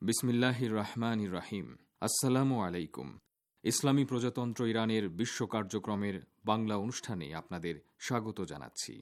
বিসমিল্লাহির রহমানির রহিম। আসসালামু আলাইকুম। ইসলামী প্রজাতন্ত্র ইরানের বিশ্ব কার্যক্রমের বাংলা অনুষ্ঠানে আপনাদের স্বাগত জানাচ্ছি।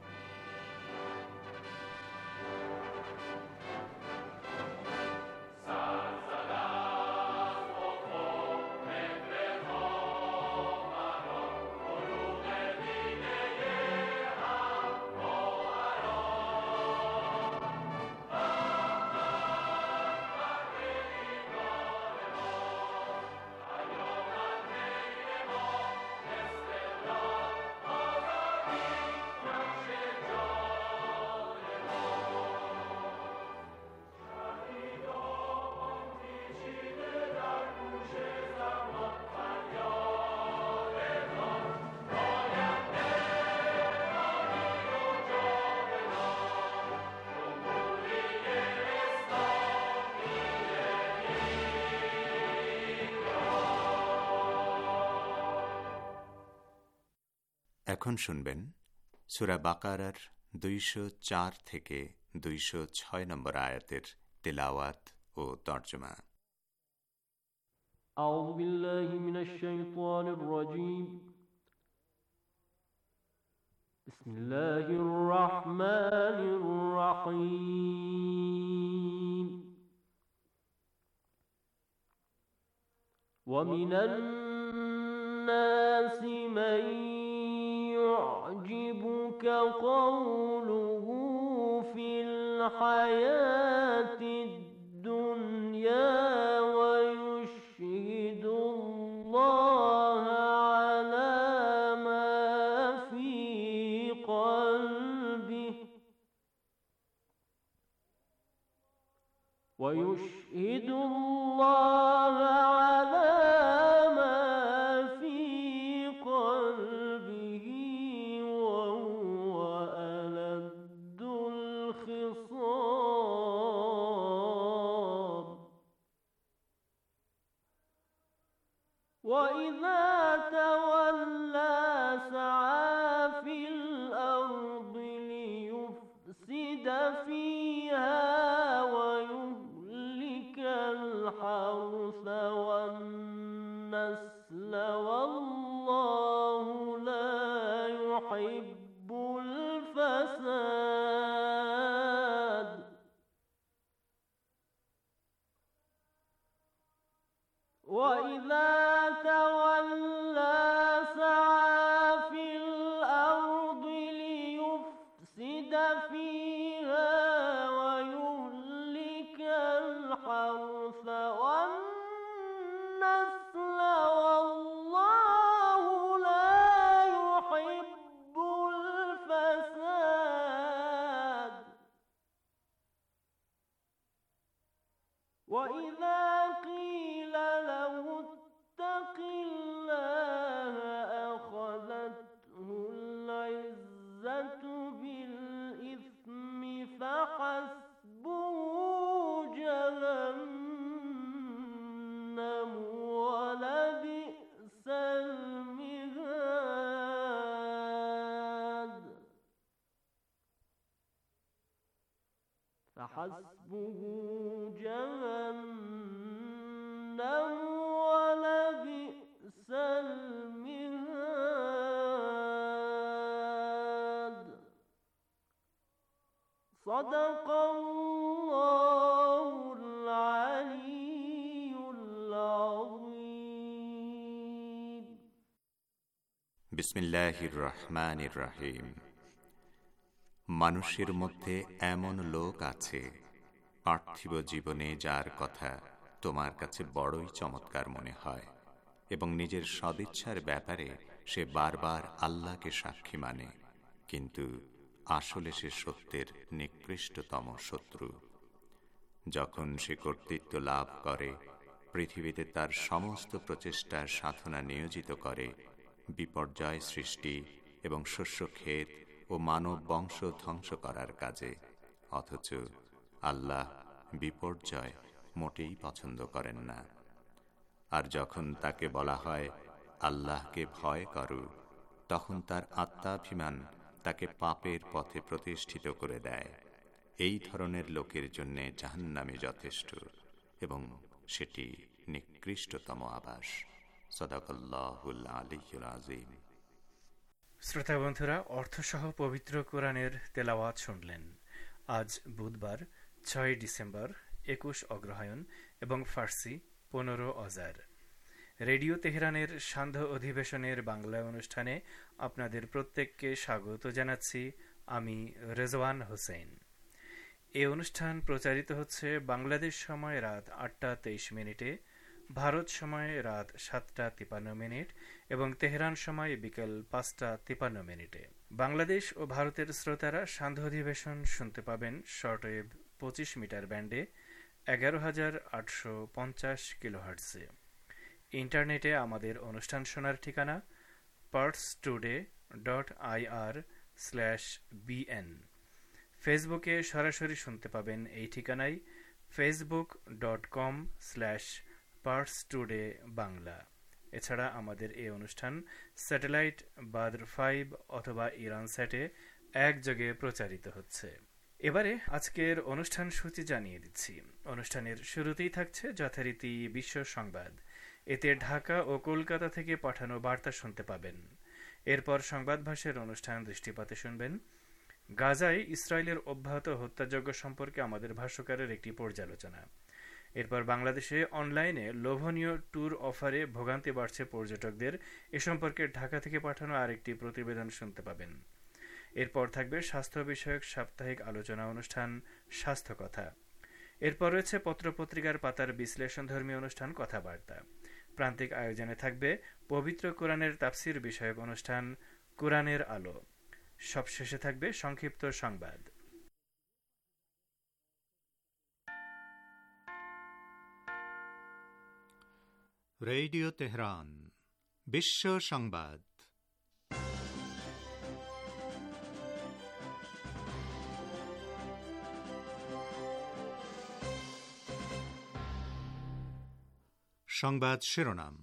এখন শুনবেন সূরা বাকারার ২০৪ থেকে ২০৬ নম্বর আয়াতের তিলাওয়াত ও তরজমা। আউযু বিল্লাহি মিনাশ শাইতানির রাজীম। বিসমিল্লাহির রাহমানির রাহিম। ওয়া মিনান নাসি মান يعجبك قوله في الحياة الدنيا ويشهد الله على ما في قلبه ويشهد الله على وَإِذَا تَوَلَّى سَعَى فِي الْأَرْضِ لِيُفْسِدَ فِيهَا وَيُهْلِكَ الْحَرْثَ وَالنَّسْلَ وَاللَّهُ لَا يُحِبُّ الْفَسَادَ وَإِذَا تَوَلَّى سَعَى فِي الْأَرْضِ لِيُفْسِدَ فِيهَا وَيُهْلِكَ الْحَرْثَ وَالنَّسْلَ وَاللَّهُ لَا يُحِبُّ الْفَسَادَ وَإِذَا قِيلَ له اتق الله أخذته العزة بالإثم فحسبه جهنم ولبئس المهاد فحسبه جهنم ولبئس المهاد صدق الله العلي العظيم বিসমিল্লাহির রহমানির রহিম। মানুষের মধ্যে এমন লোক আছে পার্থিব জীবনে যার কথা তোমার কাছে বড়ই চমৎকার মনে হয় এবং নিজের সদিচ্ছার ব্যাপারে সে বারবার আল্লাহকে সাক্ষী মানে, কিন্তু আসলে সে সত্যের নিকৃষ্টতম শত্রু। যখন সে কর্তৃত্ব লাভ করে, পৃথিবীতে তার সমস্ত প্রচেষ্টার সাধনা নিয়োজিত করে বিপর্যয় সৃষ্টি এবং শস্যক্ষেত ও মানব বংশ ধ্বংস করার কাজে, অথচ আল্লাহ বিপর্যয় মোটেই পছন্দ করেন না। আর যখন তাকে বলা হয় আল্লাহকে ভয় করো, তখন তার আত্মাভিমান তাকে পাপের পথে প্রতিষ্ঠিত করে দেয়। এই ধরনের লোকের জন্য জাহান্নামে যথেষ্ট এবং সেটি নিকৃষ্টতম আবাস। সাদাকাল্লাহুল আলিয়্যুল আযীম। শ্রোতা বন্ধুরা, অর্থসহ পবিত্র কোরআনের তেলাওয়াত শুনলেন। আজ বুধবার 6 ডিসেম্বর, 21 অগ্রহায়ণ এবং ফার্সি 15 অজার। রেডিও তেহরানের সান্ধ্য অধিবেশনের বাংলা অনুষ্ঠানে আপনাদের প্রত্যেককে স্বাগত জানাচ্ছি। আমি রেজওয়ান হোসেন। এ অনুষ্ঠান প্রচারিত হচ্ছে বাংলাদেশ সময় রাত 8:23, ভারত সময় রাত 7:53 এবং তেহরান সময় বিকেল 5:53। বাংলাদেশ ও ভারতের শ্রোতারা সান্ধ্য অধিবেশন শুনতে পাবেন শর্টওয়েভ 25 মিটার ব্যান্ডে 11,850 কিলোহার্টজে। ইন্টারনেটে আমাদের অনুষ্ঠান শোনার ঠিকানা parstoday.ir/bn। ফেসবুকে সরাসরি শুনতে পাবেন এই ঠিকানায় facebook.com/parstoday/বাংলা। এছাড়া আমাদের এই অনুষ্ঠান স্যাটেলাইট বাদ্র 5 অথবা ইরান স্যাটে একযোগে প্রচারিত হচ্ছে। এবারে আজকের অনুষ্ঠান সূচি জানিয়ে দিচ্ছি। অনুষ্ঠানের শুরুতেই থাকছে যথারীতি বিশ্ব সংবাদ। এতে ঢাকা ও কলকাতা থেকে পাঠানো বার্তা শুনতে পাবেন। এরপর সংবাদ ভাষের অনুষ্ঠান দৃষ্টিপাতে শুনবেন গাজায় ইসরায়েলের অব্যাহত হত্যাযজ্ঞ সম্পর্কে আমাদের ভাষ্যকারের একটি পর্যালোচনা। এরপর বাংলাদেশে অনলাইনে লোভনীয় ট্যুর অফারে ভোগান্তি বাড়ছে পর্যটকদের, এ সম্পর্কে ঢাকা থেকে পাঠানো আরেকটি প্রতিবেদন শুনতে পাবেন। এরপর থাকবে স্বাস্থ্য বিষয়ক সাপ্তাহিক আলোচনা অনুষ্ঠান স্বাস্থ্য কথা। এরপর রয়েছে পত্রপত্রিকার পাতার বিশ্লেষণধর্মী অনুষ্ঠান কথাবার্তা। প্রান্তিক আয়োজনে থাকবে পবিত্র কোরআনের তাফসির বিষয়ক অনুষ্ঠান কোরআনের আলো। সবশেষে থাকবে সংক্ষিপ্ত সংবাদ। রেডিও তেহরান বিশ্ব সংবাদ। সংবাদ শিরোনাম।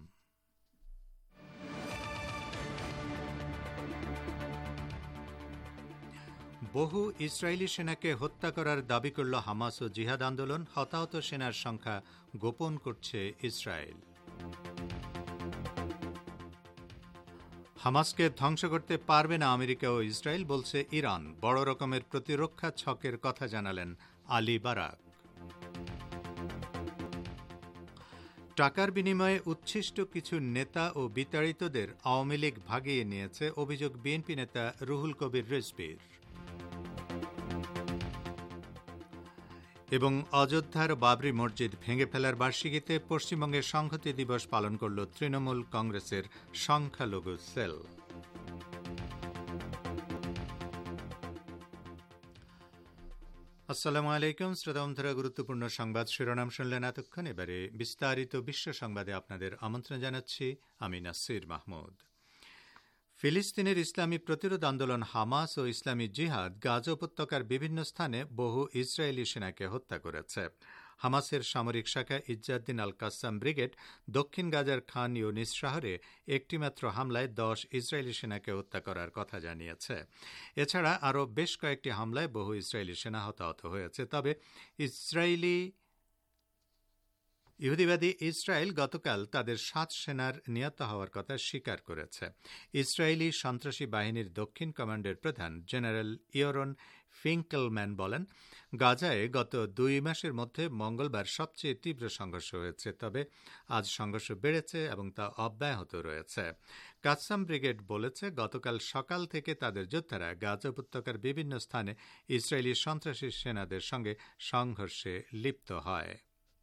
বহু ইসরায়েলি সেনাকে হত্যা করার দাবি করল হামাস ও জিহাদ আন্দোলন। হতাহত সেনার সংখ্যা গোপন করছে ইসরায়েল। হামাসকে ধ্বংস করতে পারবে না আমেরিকা ও ইসরায়েল, বলছে ইরান। বড় রকমের প্রতিরক্ষা ছকের কথা জানালেন আলী বারাক। টাকার বিনিময়ে উচ্ছিষ্ট কিছু নেতা ও বিতাড়িতদের আওয়ামী লীগ ভাগিয়ে নিয়েছে, অভিযোগ বিএনপি নেতা রুহুল কবির রিজভীর। এবং অযোধ্যার বাবরি মসজিদ ভেঙে ফেলার বার্ষিকীতে পশ্চিমবঙ্গের সংহতি দিবস পালন করল তৃণমূল কংগ্রেসের সংখ্যালঘু সেল। আসসালামু আলাইকুম শ্রোতা বন্ধুরা, গুরুত্বপূর্ণ সংবাদ শিরোনাম শুনলেন এতক্ষণ। এবারে বিস্তারিত বিশ্ব সংবাদে আপনাদের আমন্ত্রণ জানাচ্ছি। আমি নাসির মাহমুদ। ফিলিস্তিনের ইসলামী প্রতিরোধ আন্দোলন হামাস ও ইসলামী জিহাদ গাজা উপত্যকার বিভিন্ন স্থানে বহু ইসরায়েলি সেনাকে হত্যা করেছে। হামাসের সামরিক শাখা ইজ্জাদ্দিন আল কাসাম ব্রিগেড দক্ষিণ গাজার খান ইউনিস শহরে একটিমাত্র হামলায় 10 ইসরায়েলি সেনাকে হত্যা করার কথা জানিয়েছে। এছাড়া আরও বেশ কয়েকটি হামলায় বহু ইসরায়েলি সেনা হতাহত হয়েছে। তবে ইহুদিবাদী ইসরায়েল গতকাল তাদের 7 সেনার নিহত হওয়ার কথা স্বীকার করেছে। ইসরায়েলি সন্ত্রাসী বাহিনীর দক্ষিণ কমান্ডের প্রধান জেনারেল ইয়রন ফিঙ্কেলম্যান বলেন, গাজায় গত 2 মাসের মধ্যে মঙ্গলবার সবচেয়ে তীব্র সংঘর্ষ হয়েছে। তবে আজ সংঘর্ষ বেড়েছে এবং তা অব্যাহত রয়েছে। কাসাম ব্রিগেড বলেছে, গতকাল সকাল থেকে তাদের যোদ্ধারা গাজা উপত্যকার বিভিন্ন স্থানে ইসরায়েলি সন্ত্রাসী সেনাদের সঙ্গে সংঘর্ষে লিপ্ত হয়।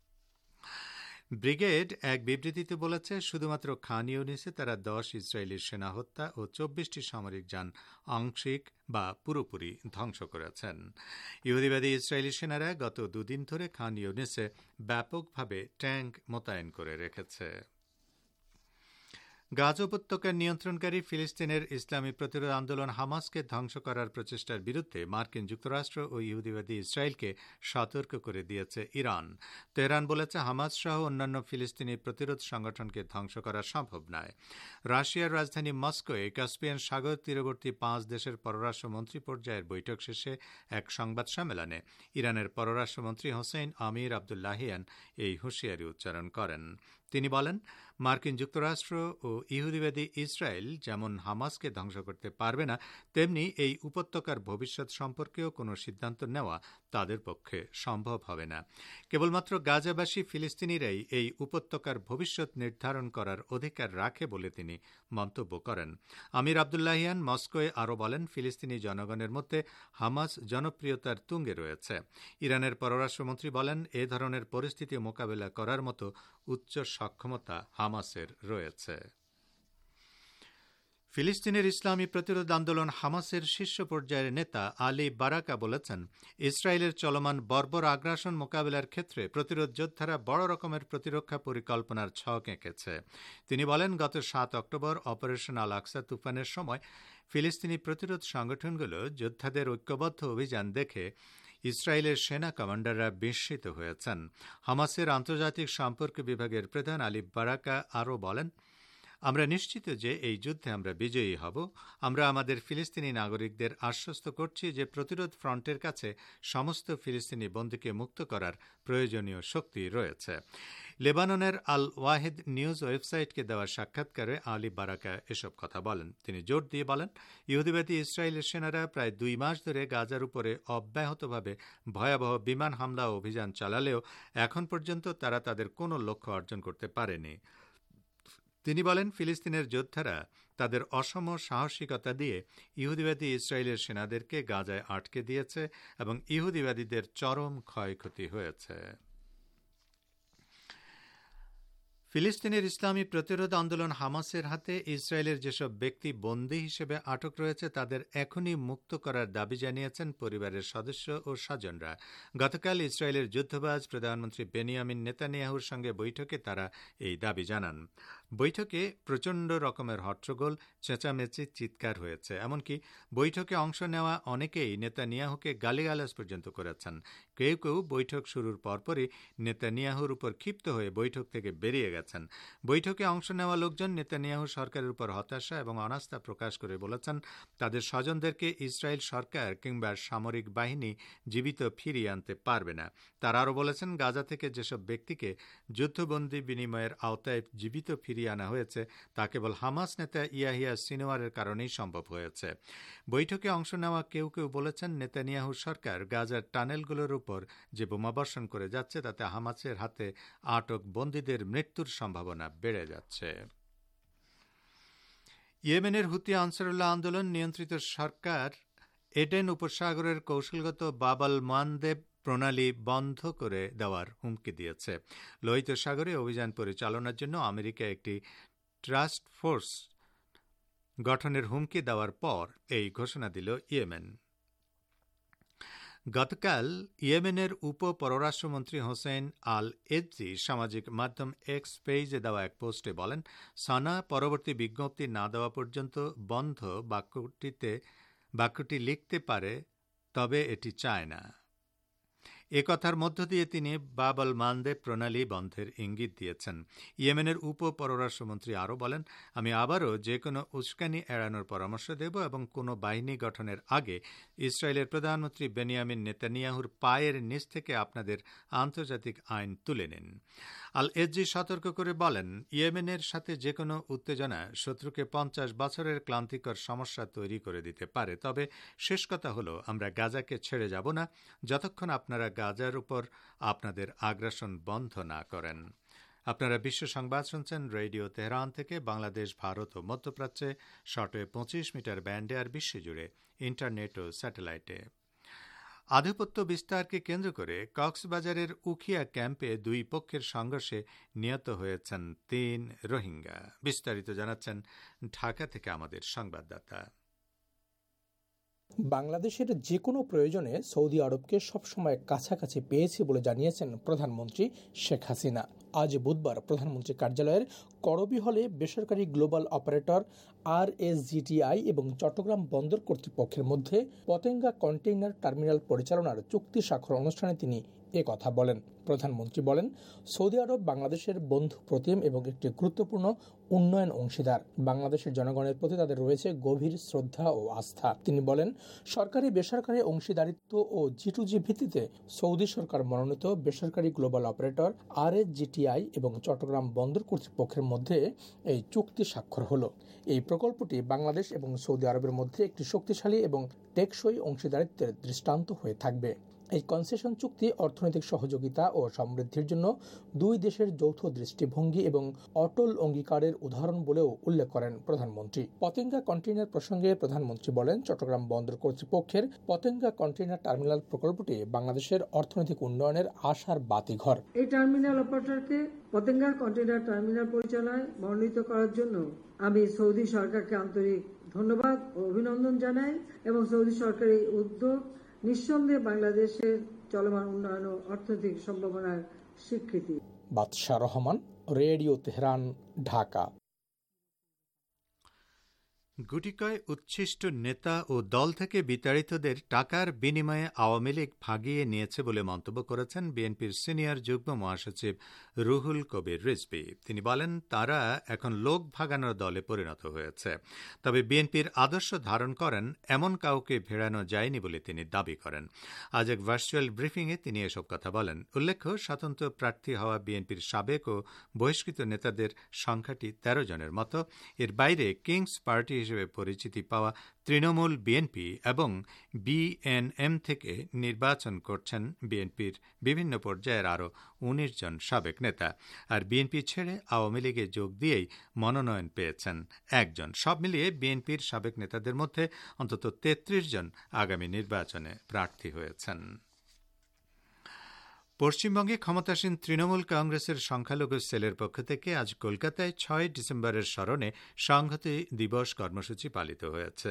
ব্রিগেড এক বিবৃতিতে বলেছে, শুধুমাত্র খান ইউনিসে তারা 10 ইসরায়েলি সেনা হত্যা ও 24টি সামরিক যান আংশিক বা পুরোপুরি ধ্বংস করেছেন। ইহুদিবাদী ইসরায়েলি সেনারা গত 2 দিন ধরে খান ইউনিসে ব্যাপকভাবে ট্যাঙ্ক মোতায়েন করে রেখেছে। গাজা উপত্যকার নিয়ন্ত্রণকারী ফিলিস্তিনের ইসলামী প্রতিরোধ আন্দোলন হামাসকে ধ্বংস করার প্রচেষ্টার বিরুদ্ধে মার্কিন যুক্তরাষ্ট্র ও ইহুদিবাদী ইসরায়েলকে সতর্ক করে দিয়েছে ইরান। তেহরান বলেছে, হামাস সহ অন্যান্য ফিলিস্তিনি প্রতিরোধ সংগঠনকে ধ্বংস করা সম্ভব নয়। রাশিয়ার রাজধানী মস্কোয় কাস্পিয়ান সাগর তীরবর্তী 5 দেশের পররাষ্ট্রমন্ত্রী পর্যায়ের বৈঠক শেষে এক সংবাদ সম্মেলনে ইরানের পররাষ্ট্রমন্ত্রী হোসেইন আমির আবদুল্লাহিয়ান এই হুঁশিয়ারি উচ্চারণ করেন। তিনি বলেন, মার্কিন যুক্তরাষ্ট্র ও ইহুদিবাদী ইসরায়েল যেমন হামাসকে ধ্বংস করতে পারবে না, তেমনি এই উপত্যকার ভবিষ্যৎ সম্পর্কেও কোনো সিদ্ধান্ত নেওয়া তাদের পক্ষে সম্ভব হবে না। কেবলমাত্র গাজাবাসী ফিলিস্তিনিরাই এই উপত্যকার ভবিষ্যৎ নির্ধারণ করার অধিকার রাখে বলে তিনি মন্তব্য করেন। আমির আবদুল্লাহিয়ান মস্কোয় আরও বলেন, ফিলিস্তিনি জনগণের মধ্যে হামাস জনপ্রিয়তার তুঙ্গে রয়েছে। ইরানের পররাষ্ট্রমন্ত্রী বলেন, এ ধরনের পরিস্থিতি মোকাবেলা করার মতো উচ্চ সক্ষমতা হামাসের রয়েছে। ফিলিস্তিনের ইসলামী প্রতিরোধ আন্দোলন হামাসের শীর্ষ পর্যায়ের নেতা আলী বারাকা বলেছেন, ইসরায়েলের চলমান বর্বর আগ্রাসন মোকাবেলার ক্ষেত্রে প্রতিরোধ যোদ্ধারা বড় রকমের প্রতিরক্ষা পরিকল্পনার ছক এঁকেছে। তিনি বলেন, গত 7 অক্টোবর অপারেশন আল আকসা তুফানের সময় ফিলিস্তিনি প্রতিরোধ সংগঠনগুলো যোদ্ধাদের ঐক্যবদ্ধ অভিযান দেখে ইসরায়েলের সেনা কমান্ডাররা বিস্মিত হয়েছেন। হামাসের আন্তর্জাতিক সম্পর্ক বিভাগের প্রধান আলী বারাকা আরও বলেন, আমরা নিশ্চিত যে এই যুদ্ধে আমরা বিজয়ী হব। আমরা আমাদের ফিলিস্তিনি নাগরিকদের আশ্বস্ত করছি যে প্রতিরোধ ফ্রন্টের কাছে সমস্ত ফিলিস্তিনি বন্দীকে মুক্ত করার প্রয়োজনীয় শক্তি রয়েছে। লেবাননের আল ওয়াহেদ নিউজ ওয়েবসাইটকে দেওয়া সাক্ষাৎকারে আলী বারাকা এসব কথা বলেন। তিনি জোর দিয়ে বলেন, ইহুদিবাদী ইসরায়েলের সেনারা প্রায় 2 মাস ধরে গাজার উপরে অব্যাহতভাবে ভয়াবহ বিমান হামলা ও অভিযান চালালেও এখন পর্যন্ত তারা তাদের কোনো লক্ষ্য অর্জন করতে পারেনি। তিনি বলেন, ফিলিস্তিনের যোদ্ধারা তাদের অসম সাহসিকতা দিয়ে ইহুদিবাদী ইসরায়েলের সেনাদেরকে গাজায় আটকে দিয়েছে এবং ইহুদিবাদীদের চরম ক্ষয়ক্ষতি হয়েছে। ফিলিস্তিনের ইসলামী প্রতিরোধ আন্দোলন হামাসের হাতে ইসরায়েলের যেসব ব্যক্তি বন্দী হিসেবে আটক রয়েছে তাদের এখনই মুক্ত করার দাবি জানিয়েছেন পরিবারের সদস্য ও স্বজনরা। গতকাল ইসরায়েলের যুদ্ধবাজ প্রধানমন্ত্রী বেনিয়ামিন নেতানিয়াহুর সঙ্গে বৈঠকে তারা এই দাবি জানান। বৈঠকে প্রচণ্ড রকমের হট্টগোল, চেঁচামেচি, চিৎকার হয়েছে। এমনকি বৈঠকে অংশ নেওয়া অনেকেই নেতানিয়াহুকে গালিগালাজ পর্যন্ত করেছেন। কেউ কেউ বৈঠক শুরুর পরপরই নেতানিয়াহুর উপর ক্ষিপ্ত হয়ে বৈঠক থেকে বেরিয়ে গেছেন। বৈঠকে অংশ নেওয়া লোকজন নেতানিয়াহু সরকারের উপর হতাশা এবং অনাস্থা প্রকাশ করে বলেছেন, তাদের স্বজনদেরকে ইসরায়েল সরকার কিংবা সামরিক বাহিনী জীবিত ফিরিয়ে আনতে পারবে না। তারা আরও বলেছেন, গাজা থেকে যেসব ব্যক্তিকে যুদ্ধবন্দী বিনিময়ের আওতায় জীবিত ফিরিয়ে আনা হয়েছে তা কেবল হামাস নেতা ইয়াহিয়া সিনওয়ারের কারণেই সম্ভব হয়েছে। বৈঠকে অংশ নেওয়া কেউ কেউ বলেছেন, নেতানিয়াহু সরকার গাজার টানেলগুলোর উপর যে বোমাবর্ষণ করে যাচ্ছে তাতে হামাসের হাতে আটক বন্দীদের মৃত্যুর সম্ভাবনা বেড়ে যাচ্ছে। ইয়েমেনের হুতি আনসারুল্লাহ আন্দোলন নিয়ন্ত্রিত সরকার এডেন উপসাগরের কৌশলগত বাব আল মানদেব প্রণালী বন্ধ করে দেওয়ার হুমকি দিয়েছে। লোহিত সাগরে অভিযান পরিচালনার জন্য আমেরিকা একটি টাস্ক ফোর্স গঠনের হুমকি দেওয়ার পর এই ঘোষণা দিল ইয়েমেন। গতকাল ইয়েমেনের উপ পররাষ্ট্রমন্ত্রী হোসেন আল এজি সামাজিক মাধ্যম এক্স পেজে দেওয়া এক পোস্টে বলেন, সানা পরবর্তী বিজ্ঞপ্তি না দেওয়া পর্যন্ত বন্ধ বাক্যটি লিখতে পারে, তবে এটি চায় না। এ কথার মধ্য দিয়ে তিনি বাব আল মানদেব প্রণালী বন্ধের ইঙ্গিত দিয়েছেন। ইয়েমেনের উপ পররাষ্ট্রমন্ত্রী আরও বলেন, আমি আবারও যে কোনো উস্কানি এড়ানোর পরামর্শ দেব এবং কোনো বাহিনী গঠনের আগে ইসরায়েলের প্রধানমন্ত্রী বেনিয়ামিন নেতানিয়াহুর পায়ের নিচ থেকে আপনাদের আন্তর্জাতিক আইন তুলে নিন। আল এজি সতর্ক করে বলেন, ইয়েমেনের সাথে যে কোনো উত্তেজনা শত্রুকে 50 বছরের ক্লান্তিকর সমস্যা তৈরি করে দিতে পারে। তবে শেষ কথা হলো, আমরা গাজাকে ছেড়ে যাব না যতক্ষণ আপনারা গাজার উপর আপনাদের আগ্রাসন বন্ধ না করেন। আপনারা বিশ্ব সংবাদ শুনছেন রেডিও তেহরান থেকে। বাংলাদেশ, ভারত ও মধ্যপ্রাচ্যে শর্টওয়েভ 25 মিটার ব্যান্ডে আর বিশ্বজুড়ে ইন্টারনেট ও স্যাটেলাইটে। আধিপত্য বিস্তারকে কেন্দ্র করে কক্সবাজারের উখিয়া ক্যাম্পে 2 পক্ষের সংঘর্ষে নিহত হয়েছেন 3 রোহিঙ্গা। বিস্তারিত জানাচ্ছেন ঢাকা থেকে আমাদের সংবাদদাতা। বাংলাদেশের যে কোনো প্রয়োজনে সৌদি আরবকে সবসময় কাছাকাছি পেয়েছি বলে জানিয়েছেন প্রধানমন্ত্রী শেখ হাসিনা। আজ বুধবার প্রধানমন্ত্রীর কার্যালয়ের করবি হলে বেসরকারি গ্লোবাল অপারেটর RSGTI এবং চট্টগ্রাম বন্দর কর্তৃপক্ষের মধ্যে পতেঙ্গা কন্টেইনার টার্মিনাল পরিচালনার চুক্তি স্বাক্ষর অনুষ্ঠানে তিনি কথা বলেন। প্রধানমন্ত্রী বলেন, সৌদি আরব বাংলাদেশের বন্ধু প্রতিম এবং একটি গুরুত্বপূর্ণ উন্নয়ন অংশীদার। বাংলাদেশের জনগণের প্রতি তাদের রয়েছে গভীর শ্রদ্ধা ও আস্থা। তিনি বলেন, সরকারি বেসরকারি অংশীদারিত্ব ও G2G ভিত্তিতে সৌদি সরকার মনোনীত বেসরকারি গ্লোবাল অপারেটর RSGTI এবং চট্টগ্রাম বন্দর কর্তৃপক্ষের মধ্যে এই চুক্তি স্বাক্ষর হলো। এই প্রকল্পটি বাংলাদেশ এবং সৌদি আরবের মধ্যে একটি শক্তিশালী এবং টেকসই অংশীদারিত্বের দৃষ্টান্ত হয়ে থাকবে। এই কনসেশন চুক্তি অর্থনৈতিক সহযোগিতা ও সমৃদ্ধির জন্য দুই দেশের যৌথ দৃষ্টিভঙ্গি এবং অটল অঙ্গীকারের উদাহরণ বলেও উল্লেখ করেন প্রধানমন্ত্রী। পতেঙ্গা কন্টেইনার প্রসঙ্গে প্রধানমন্ত্রী বলেন, চট্টগ্রাম বন্দর কর্তৃপক্ষের পতেঙ্গা কন্টেইনার টার্মিনাল প্রকল্পটি বাংলাদেশের অর্থনৈতিক উন্নয়নের আশার বাতিঘর। এই টার্মিনাল অপারেটরকে পতেঙ্গা কন্টেইনার টার্মিনাল পরিচালনায় মনোনীত করার জন্য আমি সৌদি সরকারকে আন্তরিক ধন্যবাদ ও অভিনন্দন জানাই এবং সৌদি সরকারের উদ্যোগ নিঃসন্দেহে বাংলাদেশের চলমান উন্নয়ন ও অর্থনৈতিক সম্ভাবনার স্বীকৃতি। Badshah Rahman, radio Tehran, Dhaka. গুটিকয় উচ্ছিষ্ট নেতা ও দল থেকে বিতাড়িতদের টাকার বিনিময়ে আওয়ামী লীগ ভাগিয়ে নিয়েছে বলে মন্তব্য করেছেন বিএনপির সিনিয়র যুগ্ম মহাসচিব রুহুল কবির রিজভী। তিনি বলেন, তারা এখন লোক ভাগানোর দলে পরিণত হয়েছে। তবে বিএনপির আদর্শ ধারণ করেন এমন কাউকে ভেড়ানো যায়নি বলে তিনি দাবি করেন। আজ এক ভার্চুয়াল ব্রিফিংয়ে তিনি এসব কথা বলেন। উল্লেখ্য, স্বতন্ত্র প্রার্থী হওয়া বিএনপির সাবেক ও বহিষ্কৃত নেতাদের সংখ্যাটি 13 জনের মতো। এর বাইরে কিংস পার্টি হিসেবে পরিচিতি পাওয়া তৃণমূল, বিএনপি এবং বিএনএম থেকে নির্বাচন করছেন বিএনপির বিভিন্ন পর্যায়ের আরও 19 জন সাবেক নেতা। আর বিএনপি ছেড়ে আওয়ামী লীগে যোগ দিয়েই মনোনয়ন পেয়েছেন একজন। সব মিলিয়ে বিএনপির সাবেক নেতাদের মধ্যে অন্তত 33 জন আগামী নির্বাচনে প্রার্থী হয়েছেন। পশ্চিমবঙ্গে ক্ষমতাসীন তৃণমূল কংগ্রেসের সংখ্যালঘু সেলের পক্ষ থেকে আজ কলকাতায় 6 ডিসেম্বরের স্মরণে সংহতি দিবস কর্মসূচি পালিত হয়েছে।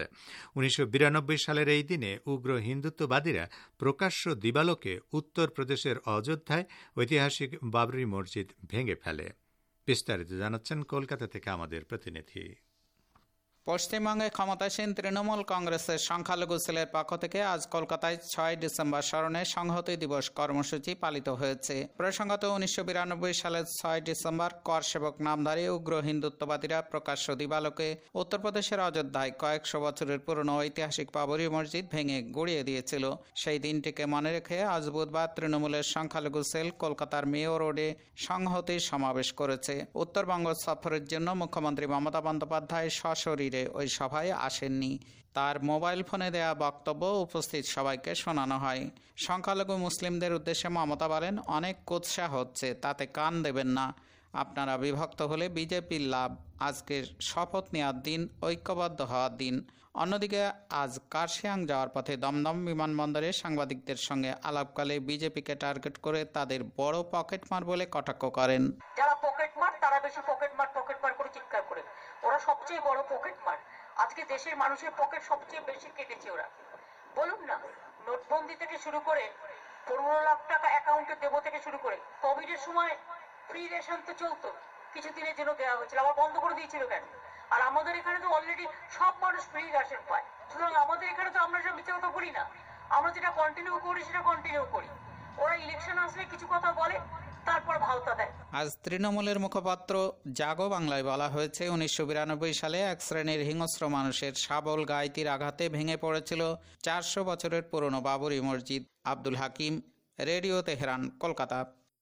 1992 সালের এই দিনে উগ্র হিন্দুত্ববাদীরা প্রকাশ্য দিবালোকে উত্তরপ্রদেশের অযোধ্যায় ঐতিহাসিক বাবরি মসজিদ ভেঙে ফেলে। বিস্তারিত জানাচ্ছেন কলকাতা থেকে আমাদের প্রতিনিধি। পশ্চিমবঙ্গে ক্ষমতাসীন তৃণমূল কংগ্রেসের সংখ্যালঘু সেলের পক্ষ থেকে আজ কলকাতায় 6 ডিসেম্বর স্মরণে সংহতি দিবস কর্মসূচি পালিত হয়েছে। প্রসঙ্গত 1992 সালের 6 ডিসেম্বর কর সেবক নামধারী উগ্র হিন্দুত্ববাদীরা প্রকাশ্য দিবালোকে উত্তরপ্রদেশের অযোধ্যায় কয়েকশো বছরের পুরনো ঐতিহাসিক বাবরি মসজিদ ভেঙে গুড়িয়ে দিয়েছিল। সেই দিনটিকে মনে রেখে আজ বুধবার তৃণমূলের সংখ্যালঘু সেল কলকাতার মেয়ো রোডে সংহতির সমাবেশ করেছে। উত্তরবঙ্গ সফরের জন্য মুখ্যমন্ত্রী মমতা বন্দ্যোপাধ্যায় সশরীরে ওই সভায় আসেননি। তার মোবাইল ফোনে দেয়া বক্তব্য উপস্থিত সবাইকে শোনানো হয়। সংখ্যালঘু মুসলিমদের উদ্দেশ্যে মমতা বলেন, অনেক কুৎসা হচ্ছে, তাতে কান দেবেন না। আপনারা বিভক্ত হলে বিজেপির লাভ। আজকের শপথ নেওয়ার দিন, ঐক্যবদ্ধ হওয়ার দিন। অন্যদিকে আজ কার্শিয়াং যাওয়ার পথে দমদম বিমানবন্দরে সাংবাদিকদের সঙ্গে আলাপকালে বিজেপিকে টার্গেট করে তাদের বড় পকেটমার বলে কটাক্ষ করেন। যারা পকেটমার তারা বেশি পকেটমার করে চিৎকার করে, ওরা সবচেয়ে বড় পকেটমার। আজকে দেশের মানুষের পকেট সবচেয়ে বেশি কেটেছে ওরা। বলুন না, নোটবন্দি থেকে শুরু করে 15 লাখ টাকা অ্যাকাউন্টে দেবো থেকে শুরু করে কোভিডের সময় ফ্রি রেশন তো চলতো, কিছুদিনের জন্য দেওয়া হয়েছিল, আবার বন্ধ করে দিয়েছিল কেন? আর আমাদের এখানে তো অলরেডি সব মানুষ ফ্রি রেশন পায়। সুতরাং আমাদের এখানে তো আমরা সব মিথ্যে কথা বলি না, আমরা যেটা কন্টিনিউ করি সেটা কন্টিনিউ করি। ওরা ইলেকশন আসলে কিছু কথা বলে, তারপর ভাওতা দেয়। আজ তৃণমূলের মুখপাত্র জাগো বাংলায় বলা হয়েছে, 1992 সালে এক শ্রেণীর হিংস্র মানুষের শাবল গাইতির আঘাতে ভেঙে পড়েছিল 400 বছরের পুরনো Babri Masjid. Abdul Hakim, radio Tehran, Kolkata.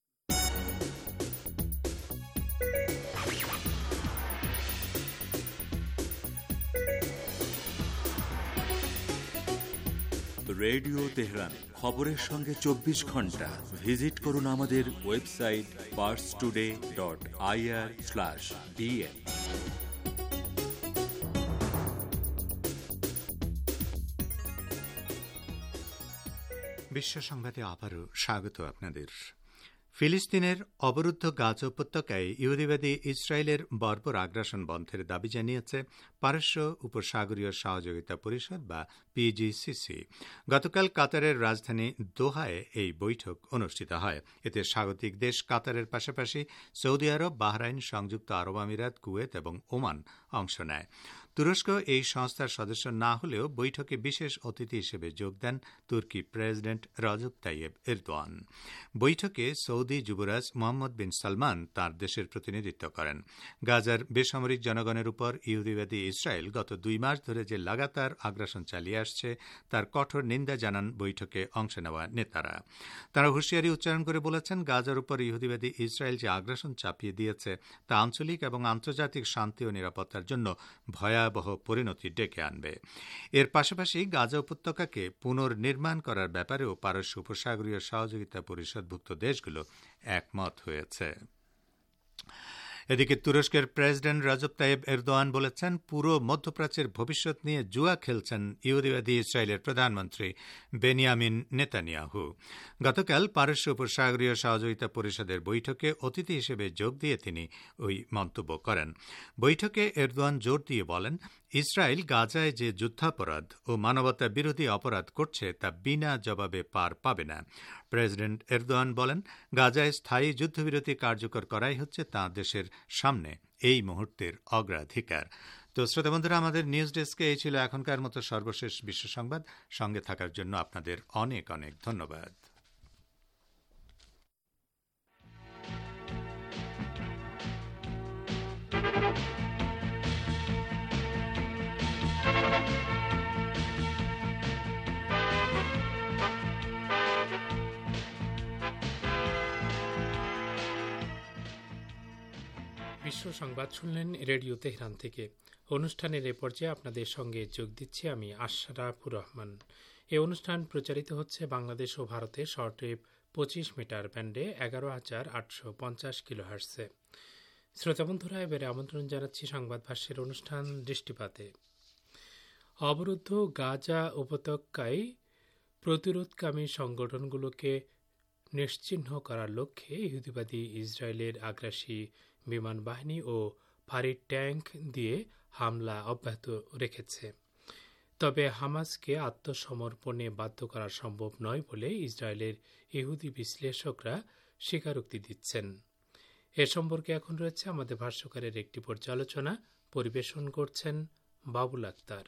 Radio Tehran, খবরের সঙ্গে 24 ঘন্টা। ভিজিট করুন আমাদের ওয়েবসাইট parstoday.ir/dn। বিশ্ব সংবাদে আবারও স্বাগত আপনাদের। ফিলিস্তিনের অবরুদ্ধ গাজা উপত্যকায় ইহুদিবাদী ইসরায়েলের বর্বর আগ্রাসন বন্ধের দাবি জানিয়েছে পারস্য উপসাগরীয় সহযোগিতা পরিষদ বা পিজিসিসি। গতকাল কাতারের রাজধানী দোহায় এই বৈঠক অনুষ্ঠিত হয়। এতে স্বাগতিক দেশ কাতারের পাশাপাশি সৌদি আরব, বাহরাইন, সংযুক্ত আরব আমিরাত, কুয়েত এবং ওমান অংশ নেয়। তুরস্ক এই সংস্থার সদস্য না হলেও বৈঠকে বিশেষ অতিথি হিসেবে যোগ দেন তুর্কি প্রেসিডেন্ট রজব তাইয়েব এরদোয়ান। বৈঠকে সৌদি যুবরাজ মোহাম্মদ বিন সালমান তাঁর দেশের প্রতিনিধিত্ব করেন। গাজার বেসামরিক জনগণের উপর ইহুদিবাদী ইসরায়েল গত 2 মাস ধরে যে লাগাতার আগ্রাসন চালিয়ে আসছে তার কঠোর নিন্দা জানান বৈঠকে অংশ নেওয়া নেতারা। তারা হুঁশিয়ারি উচ্চারণ করে বলেছেন, গাজার উপর ইহুদিবাদী ইসরায়েল যে আগ্রাসন চাপিয়ে দিয়েছে তা আঞ্চলিক এবং আন্তর্জাতিক শান্তি ও নিরাপত্তার জন্য ভয়াবহ পরিণতি ডেকে আনবে। এর পাশাপাশি গাজা উপত্যকাকে পুনর্নির্মাণ করার ব্যাপারেও পারস্য উপসাগরীয় সহযোগিতা পরিষদভুক্ত দেশগুলো একমত হয়েছে। এদিকে তুরস্কের প্রেসিডেন্ট রজব তাইয়েব এরদোয়ান বলেছেন, পুরো মধ্যপ্রাচ্যের ভবিষ্যৎ নিয়ে জুয়া খেলছেন ইহুদিবাদী ইসরায়েলের প্রধানমন্ত্রী বেনিয়ামিন নেতানিয়াহু। গতকাল পারস্য উপসাগরীয় সহযোগিতা পরিষদের বৈঠকে অতিথি হিসেবে যোগ দিয়ে তিনি ওই মন্তব্য করেন। বৈঠকে এরদোয়ান জোর দিয়ে বলেন, ইসরায়েল গাজায় যে যুদ্ধাপরাধ ও মানবতা বিরোধী অপরাধ করছে তা বিনা জবাবে পার পাবে না। প্রেসিডেন্ট এরদোয়ান বলেন, গাজায় স্থায়ী যুদ্ধবিরতি কার্যকর করাই হচ্ছে তাঁর দেশের সামনে এই মুহূর্তের অগ্রাধিকার। তো শ্রোতা বন্ধুরা, আমাদের নিউজ ডেস্কে এই ছিল এখনকার মতো সর্বশেষ বিশ্ব সংবাদ। সঙ্গে থাকার জন্য আপনাদের অনেক অনেক ধন্যবাদ। বিশ্ব সংবাদ শুনলেন রেডিও তেহরান থেকে। অনুষ্ঠানের এ পর্যায়ে আপনাদের সঙ্গে যোগ দিচ্ছি আমি আশরাফুর রহমান। এই অনুষ্ঠান প্রচারিত হচ্ছে বাংলাদেশ ও ভারতে শর্টওয়েভ 25 মিটার ব্যান্ডে 11,850 কিলোহার্টজে। শ্রোতাবন্ধুরা, এবারে আমন্ত্রণ জানাচ্ছি সংবাদ ভাষ্যের অনুষ্ঠান দৃষ্টিপাতে। অবরুদ্ধ গাজা উপত্যকায় প্রতিরোধকামী সংগঠনগুলোকে নিশ্চিহ্ন করার লক্ষ্যে ইহুদিবাদী ইসরায়েলের আগ্রাসী বিমান বাহিনী ও ভারী ট্যাঙ্ক দিয়ে হামলা অব্যাহত রেখেছে। তবে হামাসকে আত্মসমর্পণে বাধ্য করা সম্ভব নয় বলে ইসরায়েলের ইহুদি বিশ্লেষকরা স্বীকারোক্তি দিচ্ছেন। এ সম্পর্কে এখন রয়েছে আমাদের ভাষ্যকারের একটি পর্যালোচনা, পরিবেশন করছেন বাবুল আক্তার।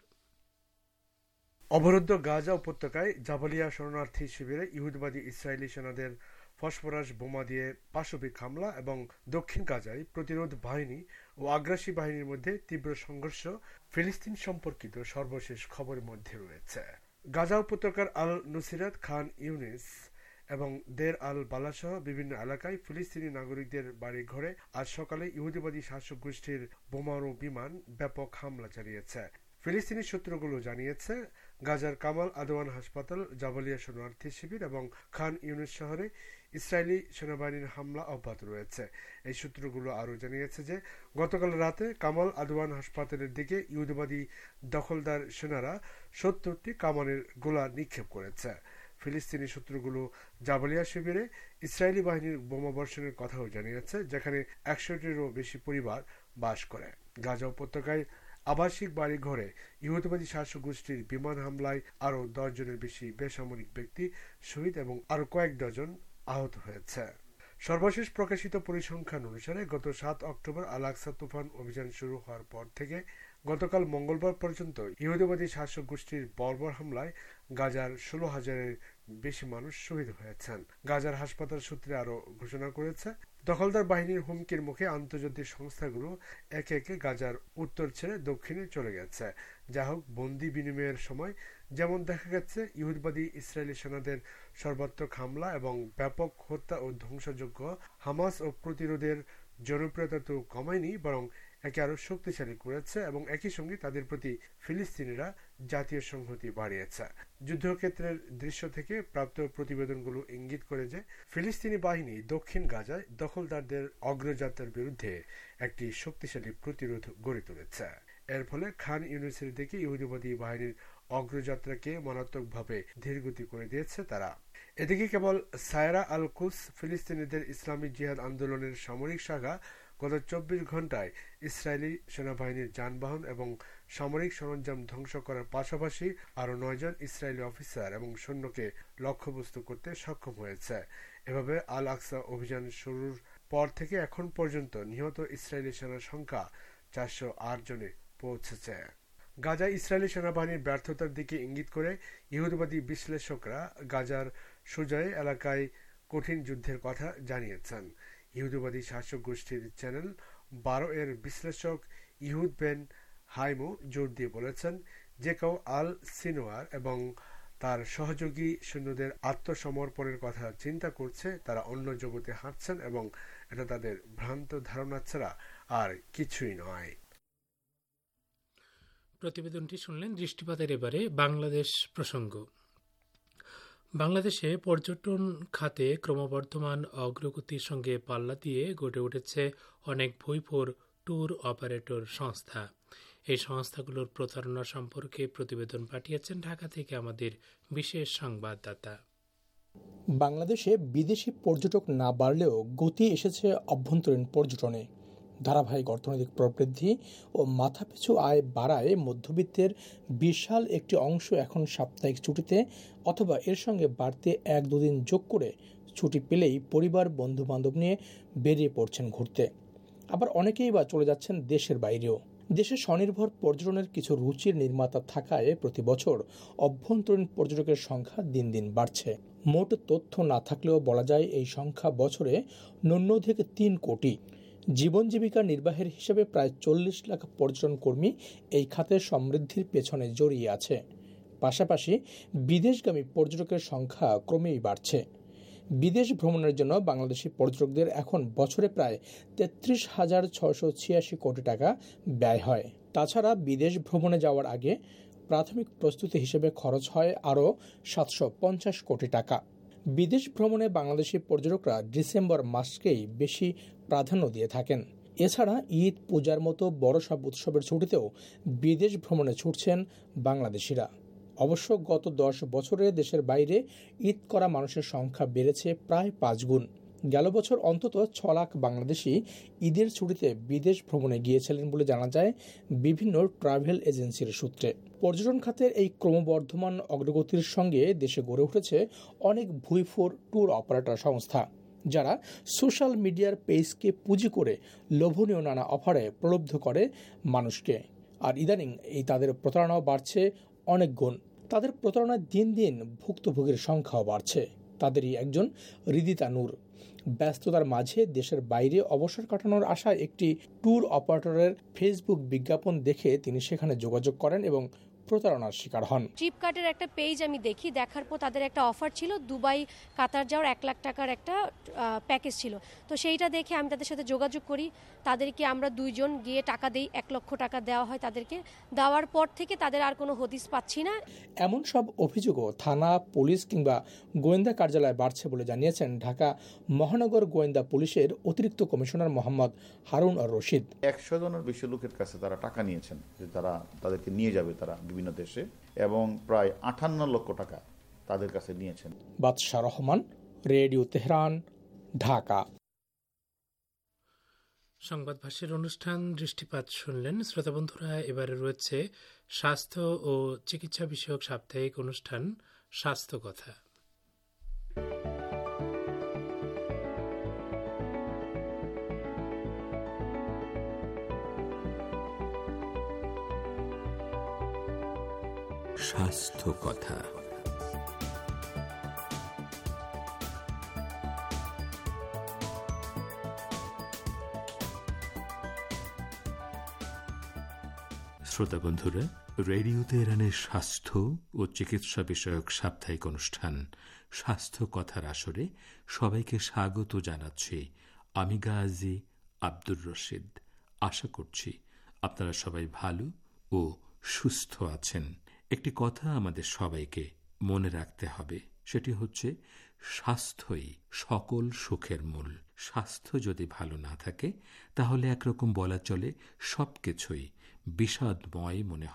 অবরুদ্ধ গাজা উপত্যকায় জাবালিয়া শরণার্থী শিবিরে ইহুদিবাদী ইসরায়েলি সেনাদের ফসফরাস বোমা দিয়ে পাশবিক হামলা এবং দক্ষিণ গাজায় প্রতিরোধ বাহিনী ও আগ্রাসী বাহিনীর মধ্যে তীব্র সংঘর্ষ ফিলিস্তিন সম্পর্কিত সর্বশেষ খবরের মধ্যে রয়েছে। গাজা উপত্যকার আল নুসিরাত, খান ইউনিস এবং দের আল বালা সহ বিভিন্ন এলাকায় ফিলিস্তিনি নাগরিকদের বাড়ি ঘরে আজ সকালে ইহুদিবাদী শাসক গোষ্ঠীর বোমারু বিমান ব্যাপক হামলা চালিয়েছে। ফিলিস্তিনি সূত্রগুলো জানিয়েছে, গাজার কামাল আদওয়ান হাসপাতাল, জাবালিয়া শরণার্থী শিবির এবং খান ইউনিস শহরে ইসরায়েলি সেনাবাহিনীর হামলা অব্যাহত রয়েছে। এই সূত্রগুলো আরও জানিয়েছে যে গতকাল রাতে কামাল আদওয়ান হাসপাতালের দিকে ইহুদিবাদী দখলদার সেনারা 70টি কামানের গোলা নিক্ষেপ করেছে। ফিলিস্তিনি সূত্রগুলো জাবালিয়া শিবিরে ইসরায়েলি বাহিনীর বোমাবর্ষণের কথাও জানিয়েছে, যেখানে 100টিরও বেশি পরিবার বাস করে। গাজা উপত্যকায় আবাসিক বাড়ি ঘরে ইহুদিবাদী শাসক গোষ্ঠীর বিমান হামলায় আরও 10 জনের বেশি বেসামরিক ব্যক্তি শহীদ এবং আরো কয়েক ডজন আহত হয়েছে। সর্বশেষ প্রকাশিত পরিসংখ্যান অনুসারে গত 7 অক্টোবর আল আকসা তুফান অভিযান শুরু হওয়ার পর থেকে গতকাল মঙ্গলবার পর্যন্ত ইহুদিবাদী শাসক গোষ্ঠীর বর্বর হামলায় গাজার 16,000-এর বেশি মানুষ শহীদ হয়েছেন। গাজার হাসপাতাল সূত্রে আরো ঘোষণা করেছে, দখলদার বাহিনীর হুমকির মুখে আন্তর্জাতিক সংস্থাগুলো একে একে গাজার উত্তর ছেড়ে দক্ষিণে চলে গেছে। যা হোক, বন্দি বিনিময়ের সময় যেমন দেখা গেছে, ইহুদিবাদী ইসরায়েলি সেনাদের সর্বাত্মক হামলা এবং ব্যাপক হত্যা ও ধ্বংসযজ্ঞ হামাস ও প্রতিরোধের জনপ্রিয়তা তো কমায়নি, বরং একে আরো শক্তিশালী করেছে এবং একই সঙ্গে তাদের প্রতি ফিলিস্তিনিরা জাতীয় সংহতি বাড়িয়েছে। যুদ্ধক্ষেত্রের দৃশ্য থেকে প্রাপ্ত প্রতিবেদনগুলো ইঙ্গিত করে যে ফিলিস্তিনি বাহিনী দক্ষিণ গাজায় দখলদারদের অগ্রযাত্রার বিরুদ্ধে একটি শক্তিশালী প্রতিরোধ গড়ে তুলেছে। এর ফলে খান ইউনিসের দিকে ইহুদিবাদী বাহিনীর অগ্রযাত্রাকে মারাত্মকভাবে ধীরগতি করে দিয়েছে তারা। এদিকে কেবল সায়রা আল কুস ফিলিস্তিনিদের ইসলামী জিহাদ আন্দোলনের সামরিক শাখা গত 24 ঘন্টায় ইসরায়েলি সেনাবাহিনীর যানবাহন এবং সামরিক সরঞ্জাম ধ্বংস করার পাশাপাশি আরও 9 জন ইসরায়েলি অফিসার এবং সৈন্যকে লক্ষ্যবস্তু করতে সক্ষম হয়েছে। এভাবে আল আকসা অভিযান শুরুর পর থেকে এখন পর্যন্ত নিহত ইসরায়েলি সেনার সংখ্যা 408 জনে পৌঁছেছে। গাজায় ইসরায়েলি সেনাবাহিনীর ব্যর্থতার দিকে ইঙ্গিত করে ইহুদিবাদী বিশ্লেষকরা গাজার সুজয় এলাকায় কঠিন যুদ্ধের কথা জানিয়েছেন। ইহুদিবাদী শাসক গোষ্ঠীর চ্যানেল 12 এর বিশ্লেষক ইহুদ বেন হাইমো জোর দিয়ে বলেছেন, যে কেউ আল সিনোয়ার এবং তার সহযোগী সৈন্যদের আত্মসমর্পণের কথা চিন্তা করছে তারা অন্য জগতে হাঁটছেন এবং এটা তাদের ভ্রান্ত ধারণা ছাড়া আর কিছুই নয়। প্রতিবেদনটি শুনলেন দৃষ্টিপাতের এবারে বাংলাদেশ প্রসঙ্গ। বাংলাদেশে পর্যটন খাতে ক্রমবর্ধমান অগ্রগতির সঙ্গে পাল্লা দিয়ে গড়ে উঠেছে অনেক ভুইফোর ট্যুর অপারেটর সংস্থা। এই সংস্থাগুলোর প্রতারণা সম্পর্কে প্রতিবেদন পাঠিয়েছেন ঢাকা থেকে আমাদের বিশেষ সংবাদদাতা। বাংলাদেশে বিদেশি পর্যটক না বাড়লেও গতি এসেছে অভ্যন্তরীণ পর্যটনে। ধারাবাহিক অর্থনৈতিক প্রবৃদ্ধি ও মাথাপিছু আয় বাড়ায় মধ্যবিত্তের বিশাল একটি অংশ এখন সাপ্তাহিক ছুটিতে অথবা এর সঙ্গে বাড়তে 1-2 দিন যোগ করে ছুটি পেলেই পরিবার বন্ধুবান্ধব নিয়ে বেরিয়ে পড়ছেন ঘুরতে। আবার অনেকেই বা চলে যাচ্ছেন দেশের বাইরেও। দেশে স্বনির্ভর পর্যটনের কিছু রুচির নির্মাতা থাকায় প্রতি বছর অভ্যন্তরীণ পর্যটকের সংখ্যা দিন দিন বাড়ছে। মোট তথ্য না থাকলেও বলা যায় এই সংখ্যা বছরে ন্যূনতম 3 কোটি। জীবন জীবিকা নির্বাহের হিসেবে প্রায় 40 লাখ পর্যটন কর্মী এই খাতের সমৃদ্ধির পেছনে জড়িয়ে আছে। পাশাপাশি বিদেশগামী পর্যটকের সংখ্যা ক্রমেই বাড়ছে। বিদেশ ভ্রমণের জন্য বাংলাদেশি পর্যটকদের এখন বছরে প্রায় 33,686 কোটি টাকা ব্যয় হয়। তাছাড়া বিদেশ ভ্রমণে যাওয়ার আগে প্রাথমিক প্রস্তুতি হিসেবে খরচ হয় আরও 750 কোটি টাকা। বিদেশ ভ্রমণে বাংলাদেশি পর্যটকরা ডিসেম্বর মাসকেই বেশি প্রাধান্য দিয়ে থাকেন। এছাড়া ঈদ, পূজার মতো বড় সব উৎসবের ছুটিতেও বিদেশ ভ্রমণে ছুটছেন বাংলাদেশিরা। অবশ্য গত 10 বছরে দেশের বাইরে ঈদ করা মানুষের সংখ্যা বেড়েছে প্রায় 5 গুণ। গেল বছর অন্তত 6 লাখ বাংলাদেশি ঈদের ছুটিতে বিদেশ ভ্রমণে গিয়েছিলেন বলে জানা যায় বিভিন্ন ট্রাভেল এজেন্সির সূত্রে। পর্যটন খাতের এই ক্রমবর্ধমান অগ্রগতির সঙ্গে দেশে গড়ে উঠেছে অনেক ভুইফোর ট্যুর অপারেটর সংস্থা, যারা সোশ্যাল মিডিয়ার পেজকে পুঁজি করে লোভনীয় নানা অফারে প্রলুব্ধ করে মানুষকে। আর ইদানিং এই তাদের প্রতারণাও বাড়ছে অনেক গুণ। তাদের প্রতারণায় দিন দিন ভুক্তভোগীর সংখ্যাও বাড়ছে। তাদেরই একজন হৃদিতা নূর। ব্যস্ততার মাঝে দেশের বাইরে অবসর কাটানোর আশায় একটি ট্যুর অপারেটরের ফেসবুক বিজ্ঞাপন দেখে তিনি সেখানে যোগাযোগ করেন এবং প্রতারণার শিকার হন। ট্রিপকার্টের একটা পেজ আমি দেখার পর তাদের একটা অফার ছিল, দুবাই কাতার যাওয়ার 1 লাখ টাকার একটা প্যাকেজ ছিল। তো সেইটা দেখে আমি তাদের সাথে যোগাযোগ করি। তাদেরকে আমরা 2 জন গিয়ে টাকা দেই, 1 লক্ষ টাকা দেওয়া হয় তাদেরকে। দেওয়ার পর থেকে তাদের আর কোনো হদিস পাচ্ছি না। এমন সব অভিযোগও থানা, পুলিশ কিংবা গোয়েন্দা কার্যালয়ে বাড়ছে বলে জানিয়েছেন ঢাকা মহানগর গোয়েন্দা পুলিশের অতিরিক্ত কমিশনার মোহাম্মদ হারুন আর রশিদ। 100 জনের বেশি লোকের কাছে তারা টাকা নিয়েছেন যে তারা তাদেরকে নিয়ে যাবে তারা বিভিন্ন দেশে, এবং প্রায় 58 লক্ষ টাকা তাদের কাছে নিয়েছেন। Badsha Rahman, radio Tehran, Dhaka. সংবাদ ভাষ্যের অনুষ্ঠান দৃষ্টিপাত শুনলেন। শ্রোতা বন্ধুরা, এবারে রয়েছে স্বাস্থ্য ও চিকিৎসা বিষয়ক সাপ্তাহিক অনুষ্ঠান স্বাস্থ্য কথা। স্বাস্থ্য কথা। শ্রোতা বন্ধুরা, রেডিও তেহরানের স্বাস্থ্য ও চিকিৎসা বিষয়ক সাপ্তাহিক অনুষ্ঠান স্বাস্থ্য কথার আসরে সবাইকে স্বাগত জানাচ্ছি। আমি গাজী আব্দুর রশিদ। আশা করছি আপনারা সবাই ভালো ও সুস্থ আছেন। একটি কথা আমাদের সবাইকে মনে রাখতে হবে, সেটি হচ্ছে স্বাস্থ্যই সকল সুখের মূল। স্বাস্থ্য যদি ভালো না থাকে তাহলে একরকম বলা চলে সবকিছুই বিষাদময় মনে হবে।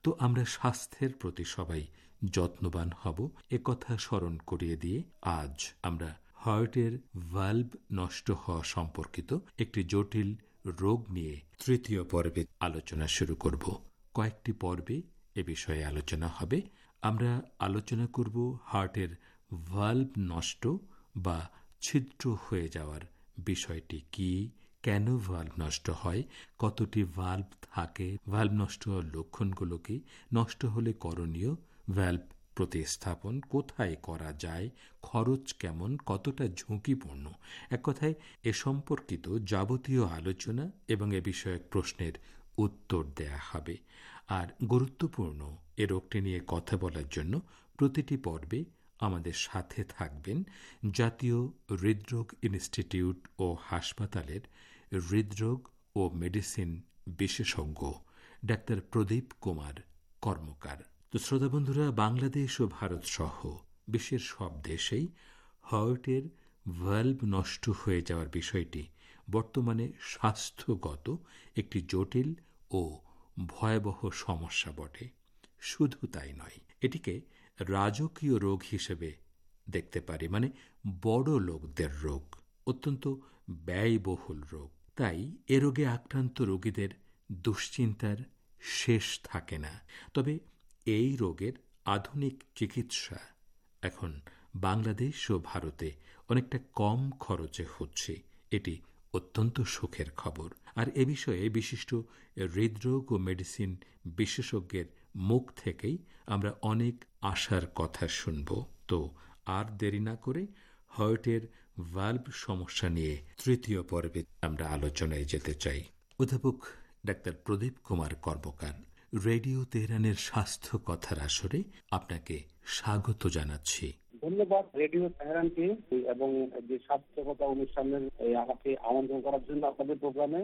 তো আমরা স্বাস্থ্যের প্রতি সবাই যত্নবান হব একথা স্মরণ করিয়ে দিয়ে আজ আমরা হার্টের ভালভ নষ্ট হওয়া সম্পর্কিত একটি জটিল রোগ নিয়ে তৃতীয় পর্বে আলোচনা শুরু করব। কয়েকটি পর্বে এ বিষয়ে আলোচনা হবে। আমরা আলোচনা করব হার্টের ভালভ নষ্ট বা ছিদ্র হয়ে যাওয়ার বিষয়টি কি, কেন ভালভ নষ্ট হয়, কতটি ভালভ থাকে, ভালভ নষ্ট হওয়ার লক্ষণগুলো কি, নষ্ট হলে করণীয়, ভালভ প্রতিস্থাপন কোথায় করা যায়, খরচ কেমন, কতটা ঝুঁকিপূর্ণ। এক কথায় এ সম্পর্কিত যাবতীয় আলোচনা এবং এ বিষয়ক প্রশ্নের উত্তর দেয়া হবে। আর গুরুত্বপূর্ণ এ রোগটি নিয়ে কথা বলার জন্য প্রতিটি পর্বে আমাদের সাথে থাকবেন জাতীয় হৃদরোগ ইনস্টিটিউট ও হাসপাতালের হৃদরোগ ও মেডিসিন বিশেষজ্ঞ ডাক্তার প্রদীপ কুমার কর্মকার। তো শ্রোতাবন্ধুরা, বাংলাদেশ ও ভারত সহ বিশ্বের সব দেশেই হার্টের ভালভ নষ্ট হয়ে যাওয়ার বিষয়টি বর্তমানে স্বাস্থ্যগত একটি জটিল ও ভয়াবহ সমস্যা বটে। শুধু তাই নয়, এটিকে রাজকীয় রোগ হিসেবে দেখতে পারি, মানে বড় লোকদের রোগ, অত্যন্ত ব্যয়বহুল রোগ। তাই এ রোগে আক্রান্ত রোগীদের দুশ্চিন্তার শেষ থাকে না। তবে এই রোগের আধুনিক চিকিৎসা এখন বাংলাদেশ ও ভারতে অনেকটা কম খরচে হচ্ছে, এটি অত্যন্ত সুখের খবর। আর এ বিষয়ে বিশিষ্ট হৃদরোগ ও মেডিসিন বিশেষজ্ঞের মুখ থেকেই আমরা অনেক আশার কথা শুনব। তো আর দেরি না করে হার্টের ভালভ সমস্যা নিয়ে তৃতীয় পর্বে আমরা আলোচনায় যেতে চাই। অধ্যাপক ডাক্তার প্রদীপ কুমার কর্মকার, রেডিও তেহরানের স্বাস্থ্য কথার আসরে আপনাকে স্বাগত জানাচ্ছি। ধন্যবাদ রেডিও তেহরানকে এবং যে স্বাস্থ্যকতা অনুষ্ঠানের আমাকে আমন্ত্রণ করার জন্য আপনাদের প্রোগ্রামে।